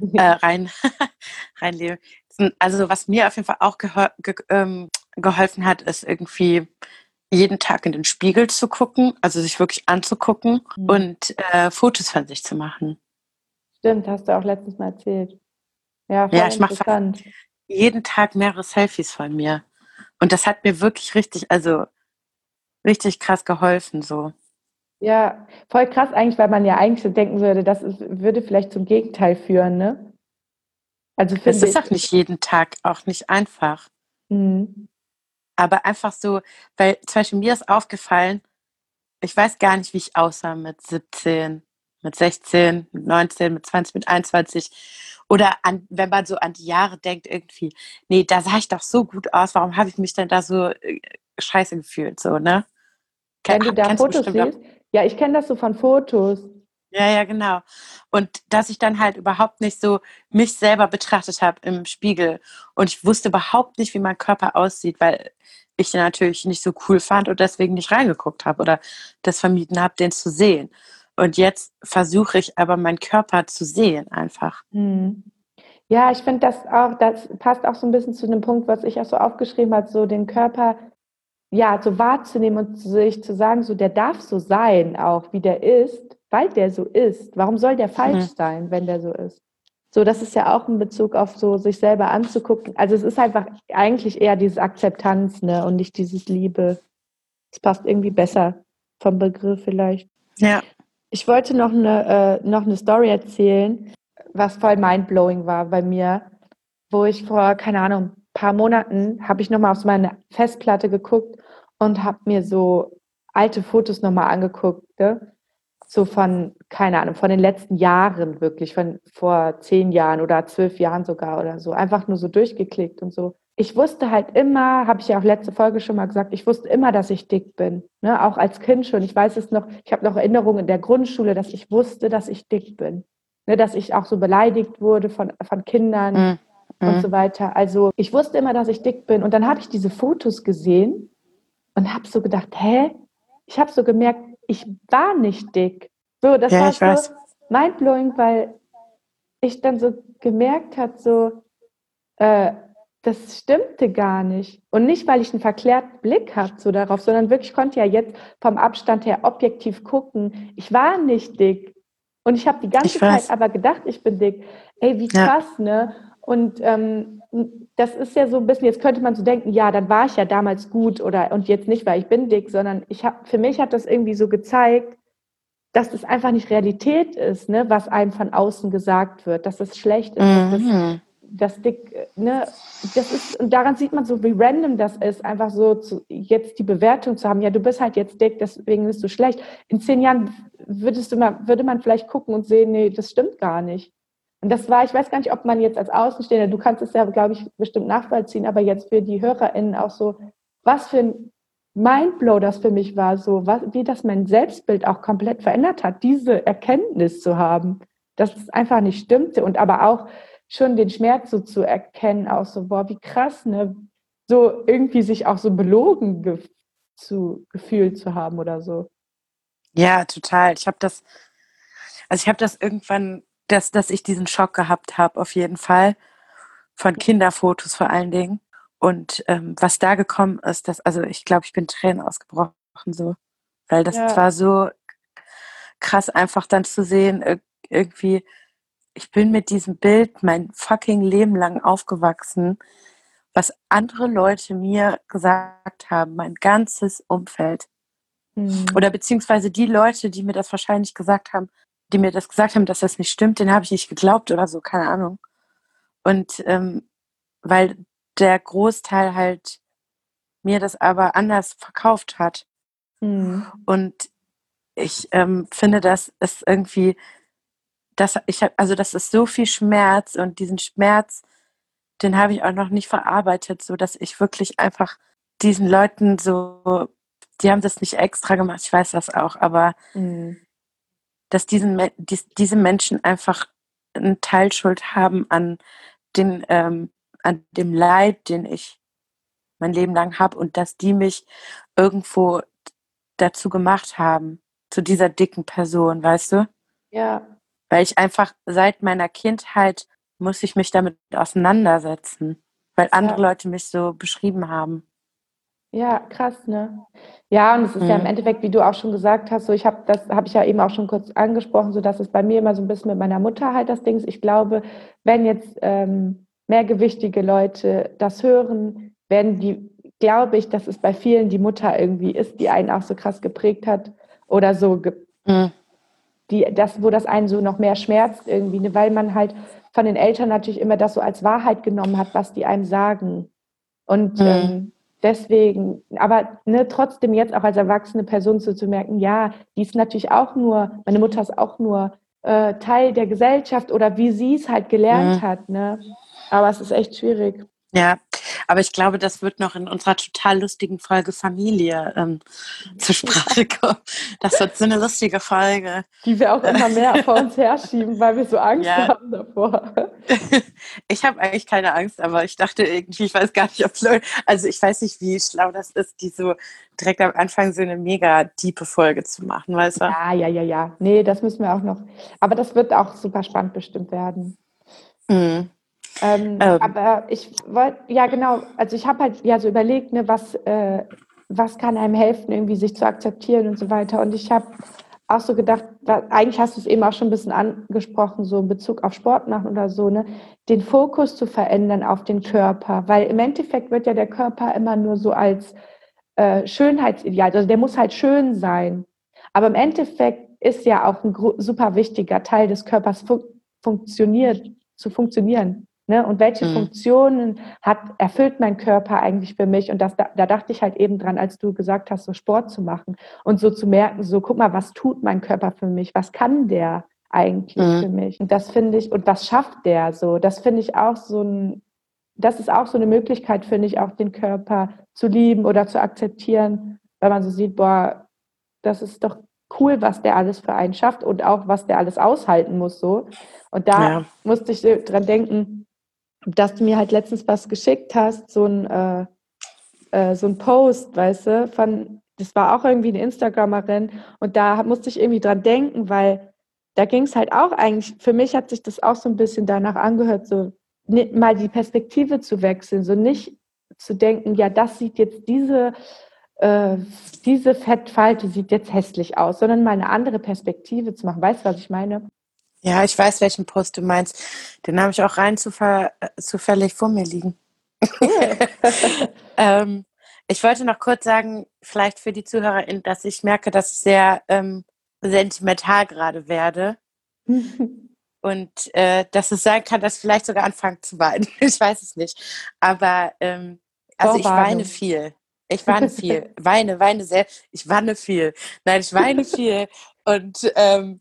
reinleben. Also was mir auf jeden Fall auch geholfen hat, ist irgendwie jeden Tag in den Spiegel zu gucken, also sich wirklich anzugucken und Fotos von sich zu machen. Stimmt, hast du auch letztens mal erzählt. Ja, voll ich mache jeden Tag mehrere Selfies von mir. Und das hat mir wirklich richtig krass geholfen, so. Ja, voll krass eigentlich, weil man ja eigentlich so denken würde, würde vielleicht zum Gegenteil führen, ne? Also Es ist auch nicht jeden Tag, auch nicht einfach. Aber einfach so, weil zum Beispiel mir ist aufgefallen, ich weiß gar nicht, wie ich aussah mit 17, mit 16, mit 19, mit 20, mit 21. Oder wenn man so an die Jahre denkt, irgendwie, nee, da sah ich doch so gut aus, warum habe ich mich denn da so scheiße gefühlt, so, ne? Wenn du da Fotos siehst? Ja, ich kenne das so von Fotos. Ja, genau. Und dass ich dann halt überhaupt nicht so mich selber betrachtet habe im Spiegel. Und ich wusste überhaupt nicht, wie mein Körper aussieht, weil ich den natürlich nicht so cool fand und deswegen nicht reingeguckt habe oder das vermieden habe, den zu sehen. Und jetzt versuche ich aber, meinen Körper zu sehen einfach. Ja, ich finde das passt auch so ein bisschen zu dem Punkt, was ich auch so aufgeschrieben habe, so den Körper ja, so wahrzunehmen und sich zu sagen, so der darf so sein, auch wie der ist, weil der so ist. Warum soll der falsch sein, wenn der so ist? So, das ist ja auch in Bezug auf so sich selber anzugucken. Also es ist einfach eigentlich eher diese Akzeptanz, ne, und nicht dieses Liebe. Es passt irgendwie besser vom Begriff vielleicht. Ja. Ich wollte noch eine Story erzählen, was voll mindblowing war bei mir, wo ich vor, keine Ahnung, paar Monaten habe ich nochmal auf meine Festplatte geguckt und habe mir so alte Fotos nochmal angeguckt, ne? So von, keine Ahnung, von den letzten Jahren wirklich, von vor 10 Jahren oder 12 Jahren sogar oder so. Einfach nur so durchgeklickt und so. Ich wusste halt immer, habe ich ja auch letzte Folge schon mal gesagt, ich wusste immer, dass ich dick bin. Ne? Auch als Kind schon. Ich weiß es noch, ich habe noch Erinnerungen in der Grundschule, dass ich wusste, dass ich dick bin. Ne? Dass ich auch so beleidigt wurde von Kindern und so weiter. Also ich wusste immer, dass ich dick bin. Und dann habe ich diese Fotos gesehen und habe so gedacht, hä? Ich habe so gemerkt, ich war nicht dick. So, das Ja, war ich weiß. so mindblowing, weil ich dann so gemerkt habe, so, das stimmte gar nicht. Und nicht, weil ich einen verklärten Blick habe so darauf, sondern wirklich konnte ja jetzt vom Abstand her objektiv gucken. Ich war nicht dick. Und ich habe die ganze Ich weiß. Zeit aber gedacht, ich bin dick. Ey, wie Ja. krass, ne? Und das ist ja so ein bisschen, jetzt könnte man so denken, ja, dann war ich ja damals gut oder und jetzt nicht, weil ich bin dick, sondern für mich hat das irgendwie so gezeigt, dass das einfach nicht Realität ist, ne, was einem von außen gesagt wird, dass es schlecht ist, das dick, ne, das ist, und daran sieht man so, wie random das ist, einfach so jetzt die Bewertung zu haben, ja, du bist halt jetzt dick, deswegen bist du schlecht. In 10 Jahren würde man vielleicht gucken und sehen, nee, das stimmt gar nicht. Und das war, ich weiß gar nicht, ob man jetzt als Außenstehender, du kannst es ja, glaube ich, bestimmt nachvollziehen, aber jetzt für die HörerInnen auch so, was für ein Mindblow das für mich war, so wie das mein Selbstbild auch komplett verändert hat, diese Erkenntnis zu haben, dass es einfach nicht stimmte und aber auch schon den Schmerz so zu erkennen, auch so, boah, wie krass, ne, so irgendwie sich auch so belogen gefühlt zu haben oder so. Ja, total. Ich habe das irgendwann, dass ich diesen Schock gehabt habe, auf jeden Fall. Von Kinderfotos vor allen Dingen. Und was da gekommen ist, also ich glaube, ich bin Tränen ausgebrochen so. Weil das Ja. war so krass, einfach dann zu sehen, irgendwie, ich bin mit diesem Bild mein fucking Leben lang aufgewachsen, was andere Leute mir gesagt haben, mein ganzes Umfeld. Oder beziehungsweise die Leute, die mir das wahrscheinlich gesagt haben, dass das nicht stimmt, denen habe ich nicht geglaubt oder so, keine Ahnung. Und weil der Großteil halt mir das aber anders verkauft hat. Und ich finde, das ist irgendwie, das ist so viel Schmerz und diesen Schmerz, den habe ich auch noch nicht verarbeitet, so dass ich wirklich einfach diesen Leuten so, die haben das nicht extra gemacht, ich weiß das auch, aber dass diese Menschen einfach eine Teilschuld haben an dem Leid, den ich mein Leben lang habe und dass die mich irgendwo dazu gemacht haben, zu dieser dicken Person, weißt du? Ja. Weil ich einfach seit meiner Kindheit muss ich mich damit auseinandersetzen, weil andere Leute mich so beschrieben haben. Ja, krass, ne? Ja, und es ist ja im Endeffekt, wie du auch schon gesagt hast, so das habe ich ja eben auch schon kurz angesprochen, so dass es bei mir immer so ein bisschen mit meiner Mutter halt das Ding ist. Ich glaube, wenn jetzt mehrgewichtige Leute das hören, glaube ich, dass es bei vielen die Mutter irgendwie ist, die einen auch so krass geprägt hat oder so, wo das einen so noch mehr schmerzt irgendwie, ne? Weil man halt von den Eltern natürlich immer das so als Wahrheit genommen hat, was die einem sagen. Und deswegen, aber ne, trotzdem jetzt auch als erwachsene Person so zu merken, ja, die ist natürlich auch nur, meine Mutter ist auch nur Teil der Gesellschaft oder wie sie es halt gelernt hat, ne? Aber es ist echt schwierig. Ja, aber ich glaube, das wird noch in unserer total lustigen Folge Familie zur Sprache kommen. Das wird so eine lustige Folge. Die wir auch immer mehr vor uns herschieben, weil wir so Angst haben davor. Ich habe eigentlich keine Angst, aber ich dachte irgendwie, ich weiß gar nicht, ob Leute, also ich weiß nicht, wie schlau das ist, die so direkt am Anfang so eine mega tiefe Folge zu machen, weißt du? Ja. Nee, das müssen wir auch noch. Aber das wird auch super spannend bestimmt werden. Aber ich wollte, ja genau, also ich habe halt ja so überlegt, ne, was kann einem helfen, irgendwie sich zu akzeptieren und so weiter. Und ich habe auch so gedacht, eigentlich hast du es eben auch schon ein bisschen angesprochen, so in Bezug auf Sport machen oder so, ne, den Fokus zu verändern auf den Körper. Weil im Endeffekt wird ja der Körper immer nur so als Schönheitsideal, also der muss halt schön sein. Aber im Endeffekt ist ja auch ein super wichtiger Teil des Körpers zu funktionieren. Ne? Und welche Mhm. Funktionen erfüllt mein Körper eigentlich für mich? Und da dachte ich halt eben dran, als du gesagt hast, so Sport zu machen und so zu merken, so guck mal, was tut mein Körper für mich? Was kann der eigentlich für Mhm. mich? Und das finde ich, und was schafft der so? Das finde ich auch das ist auch so eine Möglichkeit, finde ich, auch den Körper zu lieben oder zu akzeptieren, weil man so sieht, boah, das ist doch cool, was der alles für einen schafft und auch, was der alles aushalten muss, so. Und da Ja. musste ich dran denken, dass du mir halt letztens was geschickt hast, so ein Post, weißt du, das war auch irgendwie eine Instagramerin und da musste ich irgendwie dran denken, weil da ging es halt auch eigentlich, für mich hat sich das auch so ein bisschen danach angehört, so mal die Perspektive zu wechseln, so nicht zu denken, ja, diese Fettfalte sieht jetzt hässlich aus, sondern mal eine andere Perspektive zu machen. Weißt du, was ich meine? Ja, ich weiß, welchen Post du meinst. Den habe ich auch rein zufällig vor mir liegen. Cool. Ich wollte noch kurz sagen, vielleicht für die ZuhörerInnen, dass ich merke, dass ich sehr sentimental gerade werde und dass es sein kann, dass ich vielleicht sogar anfange zu weinen. Ich weiß es nicht. Aber also ich weine Vorwarnung. viel. Ich weine viel. Weine sehr. Ich weine viel. Nein, ich weine viel. Und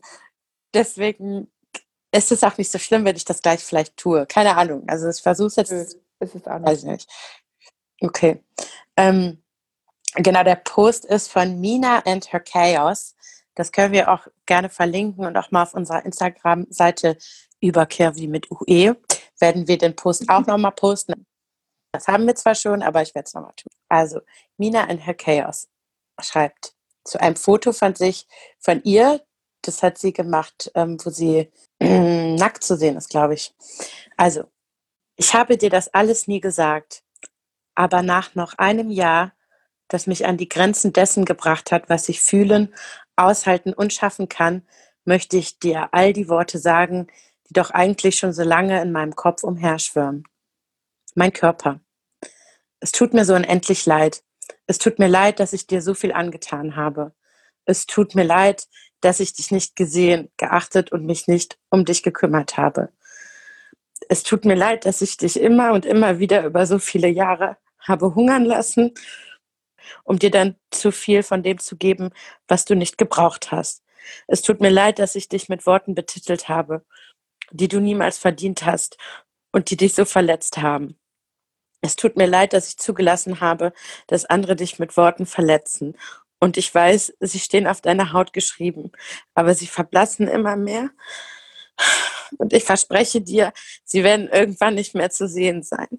deswegen ist es auch nicht so schlimm, wenn ich das gleich vielleicht tue. Keine Ahnung. Also ich versuche es jetzt, Ist es auch weiß nicht. ich nicht. Okay. Ähm, genau, der Post ist von Mina and Her Chaos. Das können wir auch gerne verlinken und auch mal auf unserer Instagram-Seite Übercurvy mit UE werden wir den Post auch nochmal posten. Das haben wir zwar schon, aber ich werde es nochmal tun. Also, Mina and Her Chaos schreibt zu einem Foto von ihr, das hat sie gemacht, wo sie nackt zu sehen ist, glaube ich. Also, ich habe dir das alles nie gesagt, aber nach noch einem Jahr, das mich an die Grenzen dessen gebracht hat, was ich fühlen, aushalten und schaffen kann, möchte ich dir all die Worte sagen, die doch eigentlich schon so lange in meinem Kopf umherschwirren. Mein Körper. Es tut mir so unendlich leid. Es tut mir leid, dass ich dir so viel angetan habe. Es tut mir leid, dass ich dich nicht gesehen, geachtet und mich nicht um dich gekümmert habe. Es tut mir leid, dass ich dich immer und immer wieder über so viele Jahre habe hungern lassen, um dir dann zu viel von dem zu geben, was du nicht gebraucht hast. Es tut mir leid, dass ich dich mit Worten betitelt habe, die du niemals verdient hast und die dich so verletzt haben. Es tut mir leid, dass ich zugelassen habe, dass andere dich mit Worten verletzen. Und ich weiß, sie stehen auf deiner Haut geschrieben, aber sie verblassen immer mehr. Und ich verspreche dir, sie werden irgendwann nicht mehr zu sehen sein.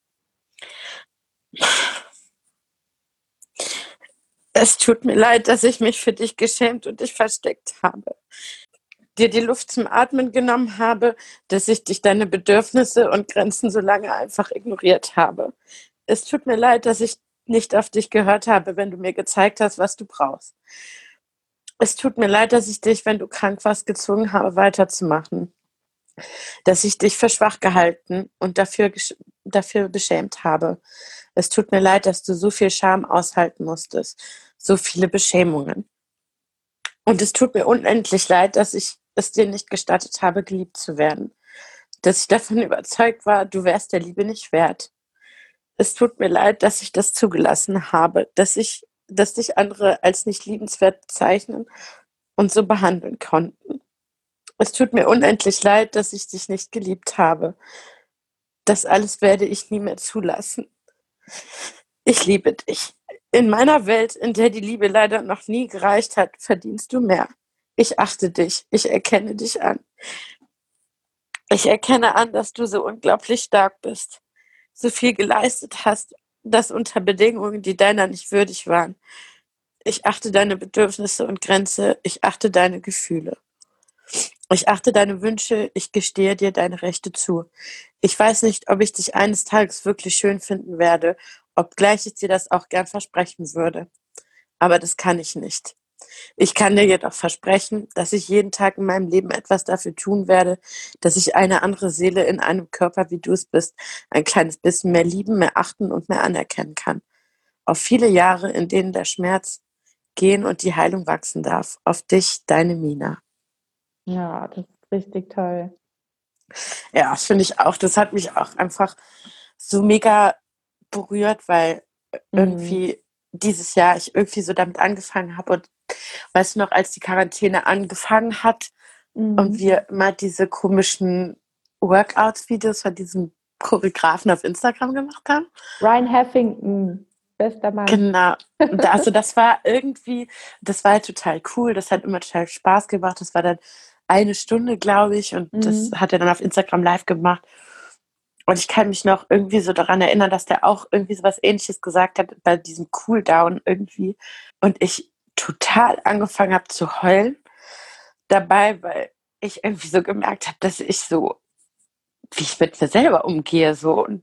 Es tut mir leid, dass ich mich für dich geschämt und dich versteckt habe. Dir die Luft zum Atmen genommen habe, dass ich dich deine Bedürfnisse und Grenzen so lange einfach ignoriert habe. Es tut mir leid, dass ich nicht auf dich gehört habe, wenn du mir gezeigt hast, was du brauchst. Es tut mir leid, dass ich dich, wenn du krank warst, gezwungen habe, weiterzumachen. Dass ich dich für schwach gehalten und dafür beschämt habe. Es tut mir leid, dass du so viel Scham aushalten musstest, so viele Beschämungen. Und es tut mir unendlich leid, dass ich es dir nicht gestattet habe, geliebt zu werden. Dass ich davon überzeugt war, du wärst der Liebe nicht wert. Es tut mir leid, dass ich das zugelassen habe, dass dich andere als nicht liebenswert bezeichnen und so behandeln konnten. Es tut mir unendlich leid, dass ich dich nicht geliebt habe. Das alles werde ich nie mehr zulassen. Ich liebe dich. In meiner Welt, in der die Liebe leider noch nie gereicht hat, verdienst du mehr. Ich achte dich. Ich erkenne dich an. Ich erkenne an, dass du so unglaublich stark bist, so viel geleistet hast, das unter Bedingungen, die deiner nicht würdig waren. Ich achte deine Bedürfnisse und Grenze. Ich achte deine Gefühle. Ich achte deine Wünsche. Ich gestehe dir deine Rechte zu. Ich weiß nicht, ob ich dich eines Tages wirklich schön finden werde, obgleich ich dir das auch gern versprechen würde. Aber das kann ich nicht. Ich kann dir jedoch versprechen, dass ich jeden Tag in meinem Leben etwas dafür tun werde, dass ich eine andere Seele in einem Körper, wie du es bist, ein kleines bisschen mehr lieben, mehr achten und mehr anerkennen kann. Auf viele Jahre, in denen der Schmerz gehen und die Heilung wachsen darf. Auf dich, deine Mina. Ja, das ist richtig toll. Ja, das finde ich auch. Das hat mich auch einfach so mega berührt, weil Mhm. irgendwie dieses Jahr ich irgendwie so damit angefangen habe und weißt du noch, als die Quarantäne angefangen hat und Mhm. wir immer diese komischen Workouts-Videos von diesem Choreografen auf Instagram gemacht haben? Ryan Heffington, bester Mann. Genau. Und also das war irgendwie, das war halt total cool. Das hat immer total Spaß gemacht. Das war dann eine Stunde, glaube ich, und das Mhm. hat er dann auf Instagram live gemacht. Und ich kann mich noch irgendwie so daran erinnern, dass der auch irgendwie so was Ähnliches gesagt hat bei diesem Cooldown irgendwie. Und ich total angefangen habe zu heulen dabei, weil ich irgendwie so gemerkt habe, dass ich so, wie ich mit mir selber umgehe, so und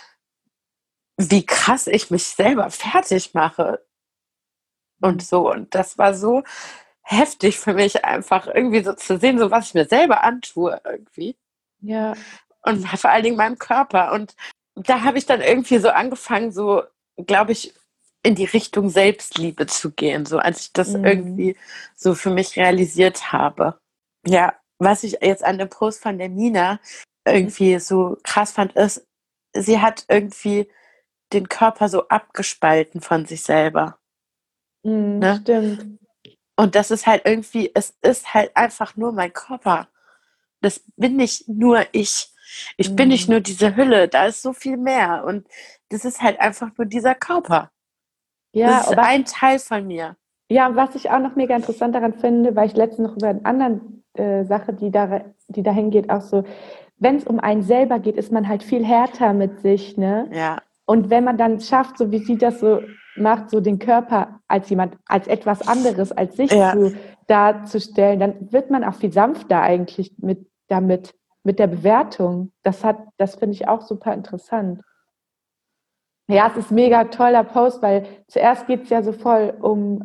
wie krass ich mich selber fertig mache und Mhm. so. Und das war so heftig für mich, einfach irgendwie so zu sehen, so was ich mir selber antue irgendwie. Ja. Und vor allen Dingen meinem Körper. Und da habe ich dann irgendwie so angefangen, so, glaube ich, in die Richtung Selbstliebe zu gehen, so als ich das Mhm. irgendwie so für mich realisiert habe. Ja, was ich jetzt an dem Post von der Nina irgendwie so krass fand, ist, sie hat irgendwie den Körper so abgespalten von sich selber. Mhm. Ne? Stimmt. Und das ist halt irgendwie, es ist halt einfach nur mein Körper. Das bin nicht nur ich. Ich bin nicht Mhm. nur diese Hülle, da ist so viel mehr. Und das ist halt einfach nur dieser Körper. Das Ja, ist aber ein Teil von mir. ja, und was ich auch noch mega interessant daran finde, weil ich letztens noch über eine andere Sache, die dahin geht, auch so, wenn es um einen selber geht, ist man halt viel härter mit sich, ne? Ja, Und wenn man dann schafft, so wie sie das so macht, so den Körper als jemand, als etwas anderes, als sich ja, darzustellen, dann wird man auch viel sanfter eigentlich mit der Bewertung. Das finde ich auch super interessant. Ja, es ist ein mega toller Post, weil zuerst geht es ja so voll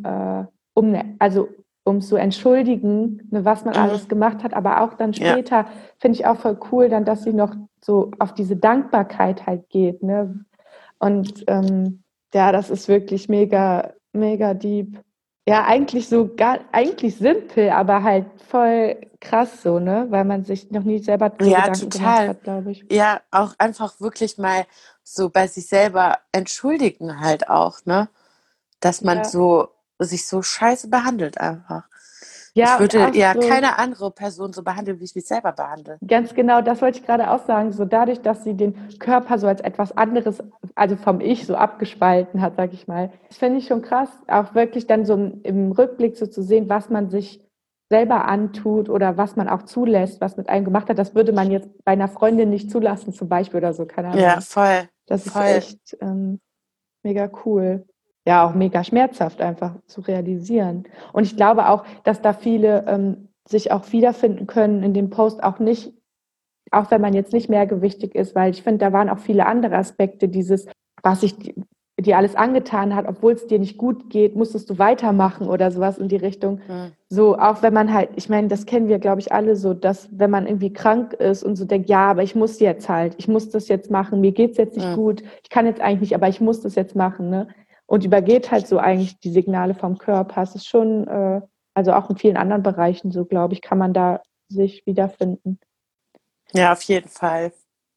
also um zu entschuldigen, ne, was man mhm, alles gemacht hat, aber auch dann ja, später finde ich auch voll cool, dann, dass sie noch so auf diese Dankbarkeit halt geht, ne? Und ja, das ist wirklich mega, mega deep. Ja, eigentlich simpel, aber halt voll krass so, ne? Weil man sich noch nie selber so ja, Gedanken gemacht total. hat, glaube ich. Ja, auch einfach wirklich mal so bei sich selber entschuldigen halt auch, ne? Dass man Ja. so sich so scheiße behandelt einfach. Ich Ja, und würde auch ja so, keine andere Person so behandeln, wie ich mich selber behandle. ganz genau, das wollte ich gerade auch sagen. So dadurch, dass sie den Körper so als etwas anderes, also vom Ich so abgespalten hat, sag ich mal. Das finde ich schon krass, auch wirklich dann so im Rückblick so zu sehen, was man sich selber antut oder was man auch zulässt, was mit einem gemacht hat. Das würde man jetzt bei einer Freundin nicht zulassen, zum Beispiel oder so, keine Ja, Ahnung. voll, Das ist voll. echt mega cool. Ja, auch mega schmerzhaft einfach zu realisieren. Und ich glaube auch, dass da viele sich auch wiederfinden können in dem Post, auch wenn man jetzt nicht mehrgewichtig ist, weil ich finde, da waren auch viele andere Aspekte, dieses, was sich dir alles angetan hat, obwohl es dir nicht gut geht, musstest du weitermachen oder sowas in die Richtung. Hm, So, auch wenn man halt, ich meine, das kennen wir, glaube ich, alle so, dass wenn man irgendwie krank ist und so denkt, ja, aber ich muss jetzt halt, ich muss das jetzt machen, mir geht's jetzt nicht hm. gut, ich kann jetzt eigentlich nicht, aber ich muss das jetzt machen, ne? Und übergeht halt so eigentlich die Signale vom Körper. Es ist schon, also auch in vielen anderen Bereichen so, glaube ich, kann man da sich wiederfinden. Ja, auf jeden Fall.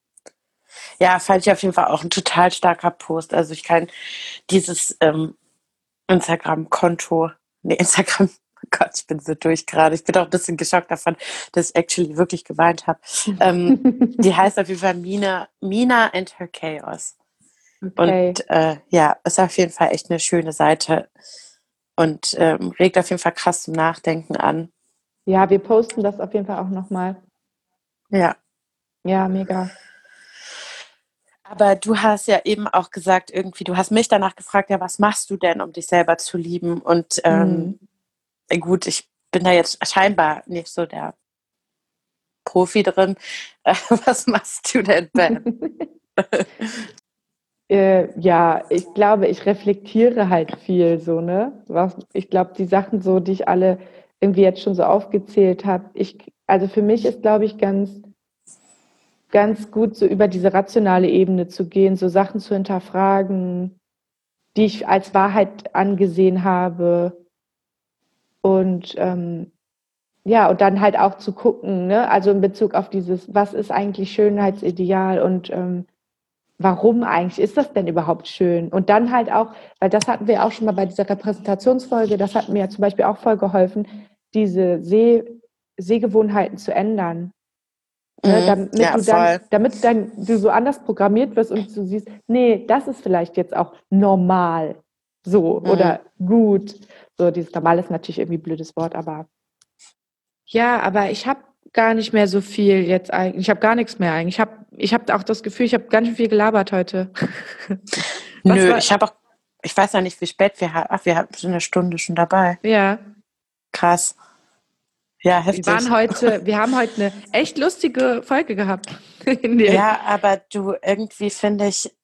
Ja, fand ich auf jeden Fall auch ein total starker Post. Also ich kann dieses Instagram-Konto, nee, Instagram, oh Gott, ich bin so durch gerade. Ich bin auch ein bisschen geschockt davon, dass ich actually wirklich geweint habe. Die heißt auf jeden Fall Mina and Her Chaos. Und Okay. ja, ist auf jeden Fall echt eine schöne Seite und regt auf jeden Fall krass zum Nachdenken an. Ja, wir posten das auf jeden Fall auch nochmal. Ja. Ja, mega. Aber du hast ja eben auch gesagt, irgendwie, du hast mich danach gefragt, ja, was machst du denn, um dich selber zu lieben? Und Mhm. gut, ich bin da jetzt scheinbar nicht so der Profi drin. Was machst du denn, Ben? Ja, ich glaube, ich reflektiere halt viel so, ne? Ich glaube, die Sachen so, die ich alle irgendwie jetzt schon so aufgezählt habe, also für mich ist, glaube ich, ganz gut, so über diese rationale Ebene zu gehen, so Sachen zu hinterfragen, die ich als Wahrheit angesehen habe und ja, und dann halt auch zu gucken, ne? Also in Bezug auf dieses, was ist eigentlich Schönheitsideal und warum eigentlich ist das denn überhaupt schön? Und dann halt auch, weil das hatten wir auch schon mal bei dieser Repräsentationsfolge, das hat mir ja zum Beispiel auch voll geholfen, diese Sehgewohnheiten zu ändern. Ne? Ja, voll. Damit dann du so anders programmiert wirst und du siehst, nee, das ist vielleicht jetzt auch normal so oder gut. So, dieses normal ist natürlich irgendwie ein blödes Wort, aber ja, aber ich habe gar nicht mehr so viel jetzt eigentlich. Ich habe gar nichts mehr eigentlich. Ich hab auch das Gefühl, ich habe ganz schön viel gelabert heute. Was Nö, war, ich weiß ja nicht, wie spät wir haben. Ach, wir sind eine Stunde schon dabei. ja, Krass. Ja, heftig. wir haben heute eine echt lustige Folge gehabt. Ja, aber du, irgendwie finde ich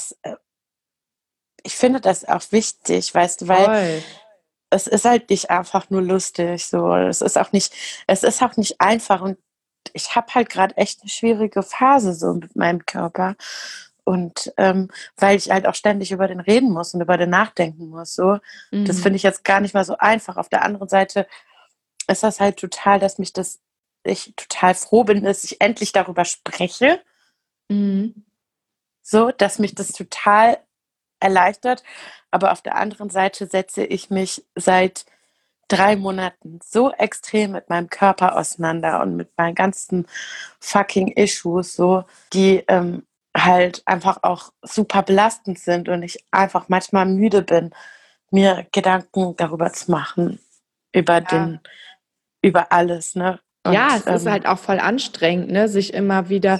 ich finde das auch wichtig, weißt du, weil Voll. es ist halt nicht einfach nur lustig, so. Es ist auch nicht einfach und ich habe halt gerade echt eine schwierige Phase so mit meinem Körper und weil ich halt auch ständig über den reden muss und über den nachdenken muss, so. Das Mhm. finde ich jetzt gar nicht mal so einfach. Auf der anderen Seite ist das halt total, ich total froh bin, dass ich endlich darüber spreche, Mhm. so, dass mich das total erleichtert. Aber auf der anderen Seite setze ich mich seit 3 Monaten so extrem mit meinem Körper auseinander und mit meinen ganzen fucking Issues, so, die halt einfach auch super belastend sind und ich einfach manchmal müde bin, mir Gedanken darüber zu machen, Ja. über alles, ne? Ja, Und es ist halt auch voll anstrengend, ne, sich immer wieder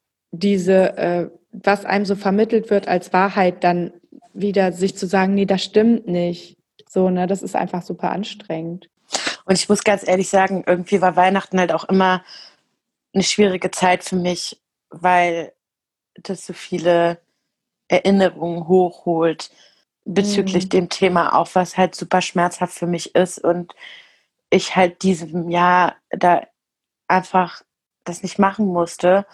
was einem so vermittelt wird als Wahrheit, dann wieder sich zu sagen, nee, das stimmt nicht. So, ne, das ist einfach super anstrengend. und ich muss ganz ehrlich sagen, irgendwie war Weihnachten halt auch immer eine schwierige Zeit für mich, weil das so viele Erinnerungen hochholt bezüglich Mhm. dem Thema auch, was halt super schmerzhaft für mich ist und ich halt diesem Jahr da einfach das nicht machen musste.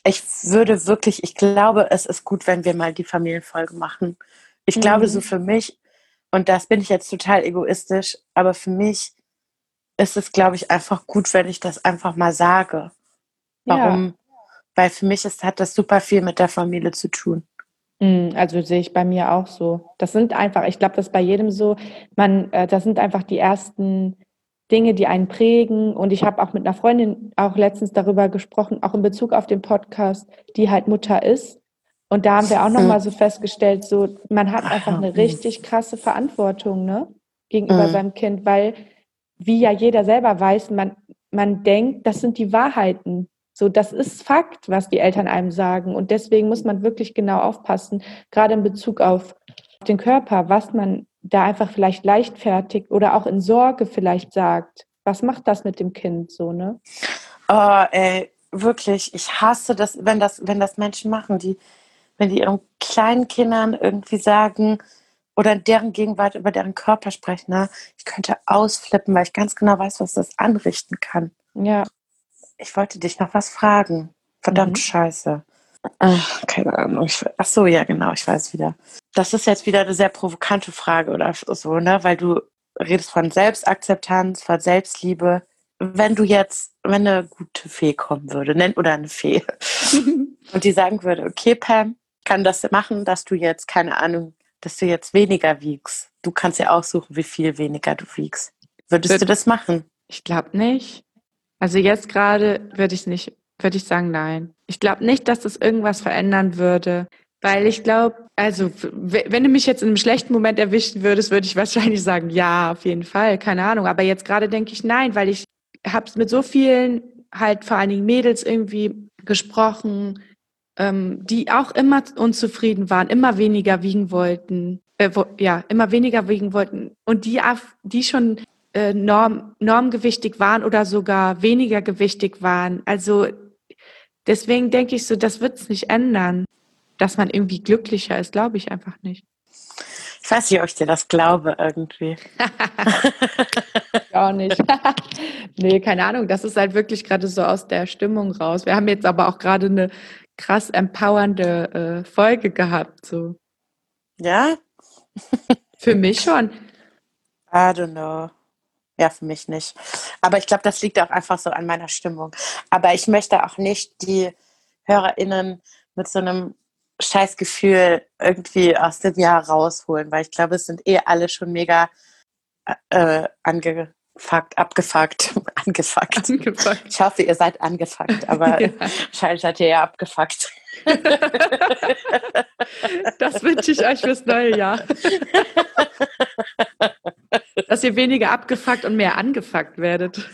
Ich glaube, es ist gut, wenn wir mal die Familienfolge machen. Ich glaube, so Mhm. für mich, und das bin ich jetzt total egoistisch, aber für mich ist es, glaube ich, einfach gut, wenn ich das einfach mal sage. Ja. Warum? Weil für mich hat das super viel mit der Familie zu tun. Also sehe ich bei mir auch so. Das sind einfach, ich glaube, das ist bei jedem so, das sind einfach die ersten Dinge, die einen prägen. Und ich habe auch mit einer Freundin auch letztens darüber gesprochen, auch in Bezug auf den Podcast, die halt Mutter ist. Und da haben wir auch Mm. nochmal so festgestellt, so, man hat einfach eine richtig krasse Verantwortung, ne, gegenüber Mm. seinem Kind, weil, wie ja jeder selber weiß, man denkt, das sind die Wahrheiten. So, das ist Fakt, was die Eltern einem sagen. Und deswegen muss man wirklich genau aufpassen, gerade in Bezug auf den Körper, was man da einfach vielleicht leichtfertig oder auch in Sorge vielleicht sagt. Was macht das mit dem Kind so, ne? Oh, ey, wirklich, ich hasse das, wenn das Menschen machen, wenn die ihren kleinen Kindern irgendwie sagen oder in deren Gegenwart über deren Körper sprechen, ne? Ich könnte ausflippen, weil ich ganz genau weiß, was das anrichten kann. Ja. Ich wollte dich noch was fragen. Verdammt Mhm. scheiße. Ach, keine Ahnung. Ach so, ja, genau, ich weiß wieder. Das ist jetzt wieder eine sehr provokante Frage oder so, ne? Weil du redest von Selbstakzeptanz, von Selbstliebe. Wenn eine gute Fee kommen würde, oder eine Fee, und die sagen würde, okay, Pam, kann das machen, dass du jetzt, keine Ahnung, dass du jetzt weniger wiegst. Du kannst ja aussuchen, wie viel weniger du wiegst. Würdest du das machen? Ich glaube nicht. Also jetzt gerade würde ich sagen, nein. Ich glaube nicht, dass das irgendwas verändern würde, weil ich glaube, also wenn du mich jetzt in einem schlechten Moment erwischen würdest, würde ich wahrscheinlich sagen, ja, auf jeden Fall, keine Ahnung. Aber jetzt gerade denke ich nein, weil ich habe mit so vielen halt vor allen Dingen Mädels irgendwie gesprochen, die auch immer unzufrieden waren, immer weniger wiegen wollten, immer weniger wiegen wollten und die schon normgewichtig waren oder sogar weniger gewichtig waren. Also deswegen denke ich so, das wird es nicht ändern. Dass man irgendwie glücklicher ist, glaube ich einfach nicht. Ich weiß nicht, ob ich dir das glaube irgendwie. Gar nicht. Nee, keine Ahnung. Das ist halt wirklich gerade so aus der Stimmung raus. Wir haben jetzt aber auch gerade eine krass empowernde Folge gehabt. So. Ja? Für mich schon. I don't know. Ja, für mich nicht. Aber ich glaube, das liegt auch einfach so an meiner Stimmung. Aber ich möchte auch nicht die HörerInnen mit so einem Scheißgefühl irgendwie aus dem Jahr rausholen, weil ich glaube, es sind alle schon mega abgefuckt. Angefangen. Ich hoffe, ihr seid angefuckt, aber Ja. wahrscheinlich seid ihr ja abgefuckt. Das wünsche ich euch fürs neue Jahr. Dass ihr weniger abgefuckt und mehr angefuckt werdet.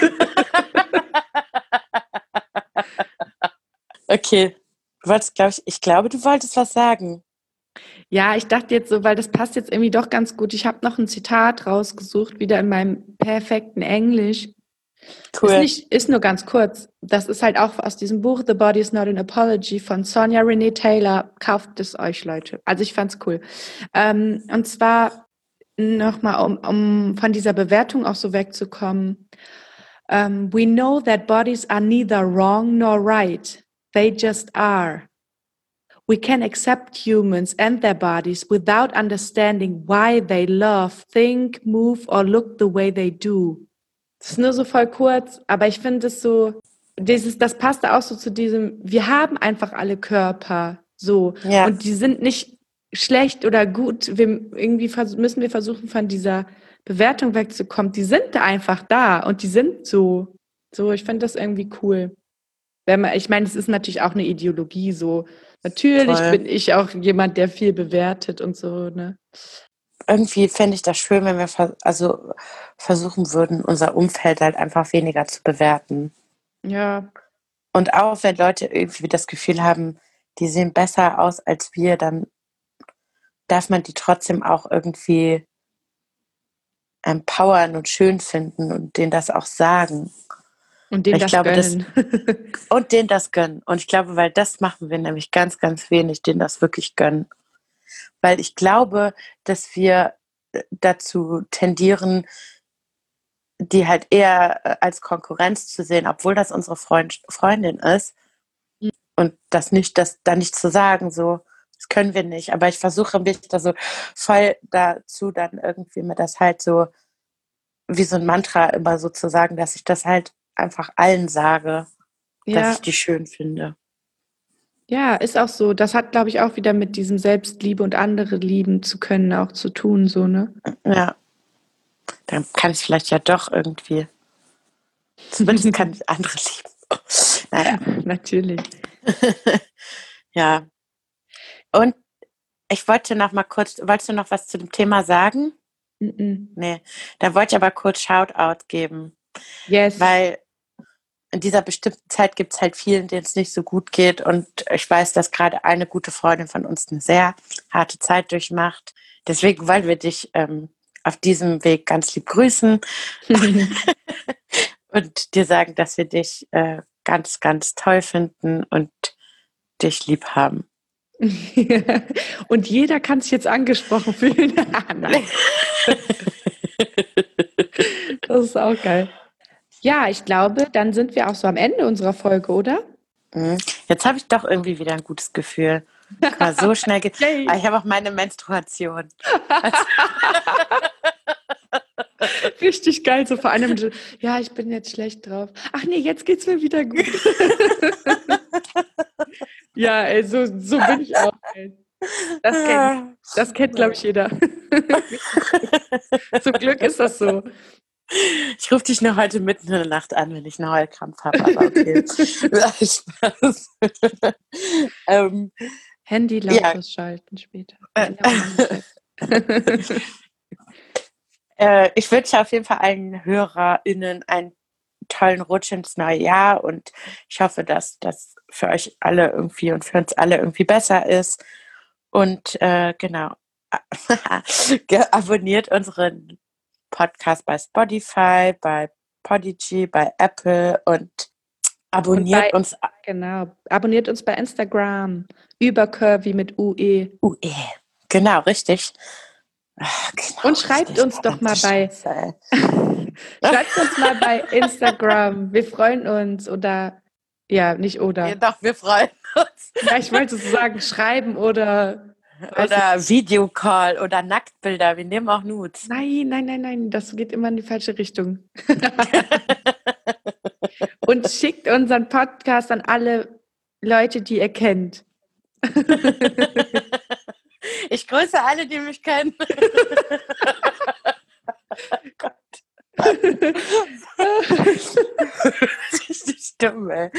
Okay. Du wolltest, ich glaube, du wolltest was sagen. Ja, ich dachte jetzt so, weil das passt jetzt irgendwie doch ganz gut. Ich habe noch ein Zitat rausgesucht, wieder in meinem perfekten Englisch. Cool. Ist nur ganz kurz. Das ist halt auch aus diesem Buch The Body is Not an Apology von Sonia Renee Taylor. Kauft es euch, Leute. Also ich fand's cool. Und zwar nochmal, um von dieser Bewertung auch so wegzukommen. We know that bodies are neither wrong nor right. They just are. We can accept humans and their bodies without understanding why they love, think, move or look the way they do. Das ist nur so voll kurz, aber ich finde es so, das passt auch so zu diesem, wir haben einfach alle Körper, so. Ja. Und die sind nicht schlecht oder gut. Müssen wir versuchen, von dieser Bewertung wegzukommen. Die sind einfach da und die sind so. So, ich finde das irgendwie cool. Ich meine, es ist natürlich auch eine Ideologie, so. Natürlich Voll. bin ich auch jemand, der viel bewertet und so, ne? Irgendwie fände ich das schön, wenn wir versuchen würden, unser Umfeld halt einfach weniger zu bewerten. Ja. Und auch wenn Leute irgendwie das Gefühl haben, die sehen besser aus als wir, dann darf man die trotzdem auch irgendwie empowern und schön finden und denen das auch sagen. Und denen das gönnen. Und denen das gönnen. Und ich glaube, weil das machen wir nämlich ganz, ganz wenig, denen das wirklich gönnen. Weil ich glaube, dass wir dazu tendieren, die halt eher als Konkurrenz zu sehen, obwohl das unsere Freundin ist. Und das dann nicht zu sagen, so, das können wir nicht. Aber ich versuche mich da so voll dazu, dann irgendwie mir das halt so wie so ein Mantra immer so zu sagen, dass ich das halt einfach allen sage, dass ich die schön finde. Ja, ist auch so. Das hat, glaube ich, auch wieder mit diesem Selbstliebe und andere lieben zu können auch zu tun, so, ne? Ja. Dann kann ich vielleicht ja doch irgendwie. Zumindest kann ich andere lieben. Naja. Natürlich. Ja. Und ich wollte wolltest du noch was zu dem Thema sagen? Nee. Da wollte ich aber kurz Shoutout geben. Yes. Weil in dieser bestimmten Zeit gibt es halt vielen, denen es nicht so gut geht. Und ich weiß, dass gerade eine gute Freundin von uns eine sehr harte Zeit durchmacht. Deswegen wollen wir dich auf diesem Weg ganz lieb grüßen und dir sagen, dass wir dich ganz, ganz toll finden und dich lieb haben. Und jeder kann sich jetzt angesprochen fühlen. Nein. Das ist auch geil. Ja, ich glaube, dann sind wir auch so am Ende unserer Folge, oder? Jetzt habe ich doch irgendwie wieder ein gutes Gefühl. War so schnell ich habe auch meine Menstruation. Richtig geil, so vor allem, ja, ich bin jetzt schlecht drauf. Ach nee, jetzt geht's mir wieder gut. Ja, ey, so bin ich auch. Ey. Das kennt, glaube ich, jeder. Zum Glück ist das so. Ich rufe dich nur heute mitten in der Nacht an, wenn ich einen Heulkrampf habe, aber okay. Spaß. Handy lautlos schalten später. Ich wünsche auf jeden Fall allen HörerInnen einen tollen Rutsch ins neue Jahr und ich hoffe, dass das für euch alle irgendwie und für uns alle irgendwie besser ist. Und genau, abonniert unseren Podcast bei Spotify, bei Podigy, bei Apple und abonniert uns. Genau, abonniert uns bei Instagram. Übercurvy mit UE. UE, genau, richtig. Ach, genau, und schreibt uns doch mal schreibt uns mal bei Instagram. Wir freuen uns oder ja, nicht oder. Ja, doch, wir freuen uns. Ja, ich wollte so sagen, schreiben oder Oder Videocall oder Nacktbilder. Wir nehmen auch Nudes. Nein, das geht immer in die falsche Richtung. Und schickt unseren Podcast an alle Leute, die ihr kennt. Ich grüße alle, die mich kennen. Gott. Richtig dumm, ey.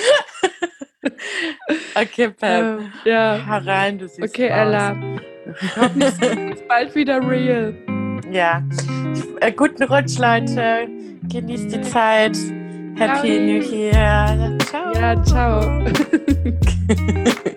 Okay, Pam. Ja. Herein, du siehst Okay, aus. Ella. Hoffentlich sehen wir uns bald wieder real. Ja. Guten Rutsch, Leute. Genießt die Zeit. Happy Ciao. New Year. Ciao. Ja, ciao.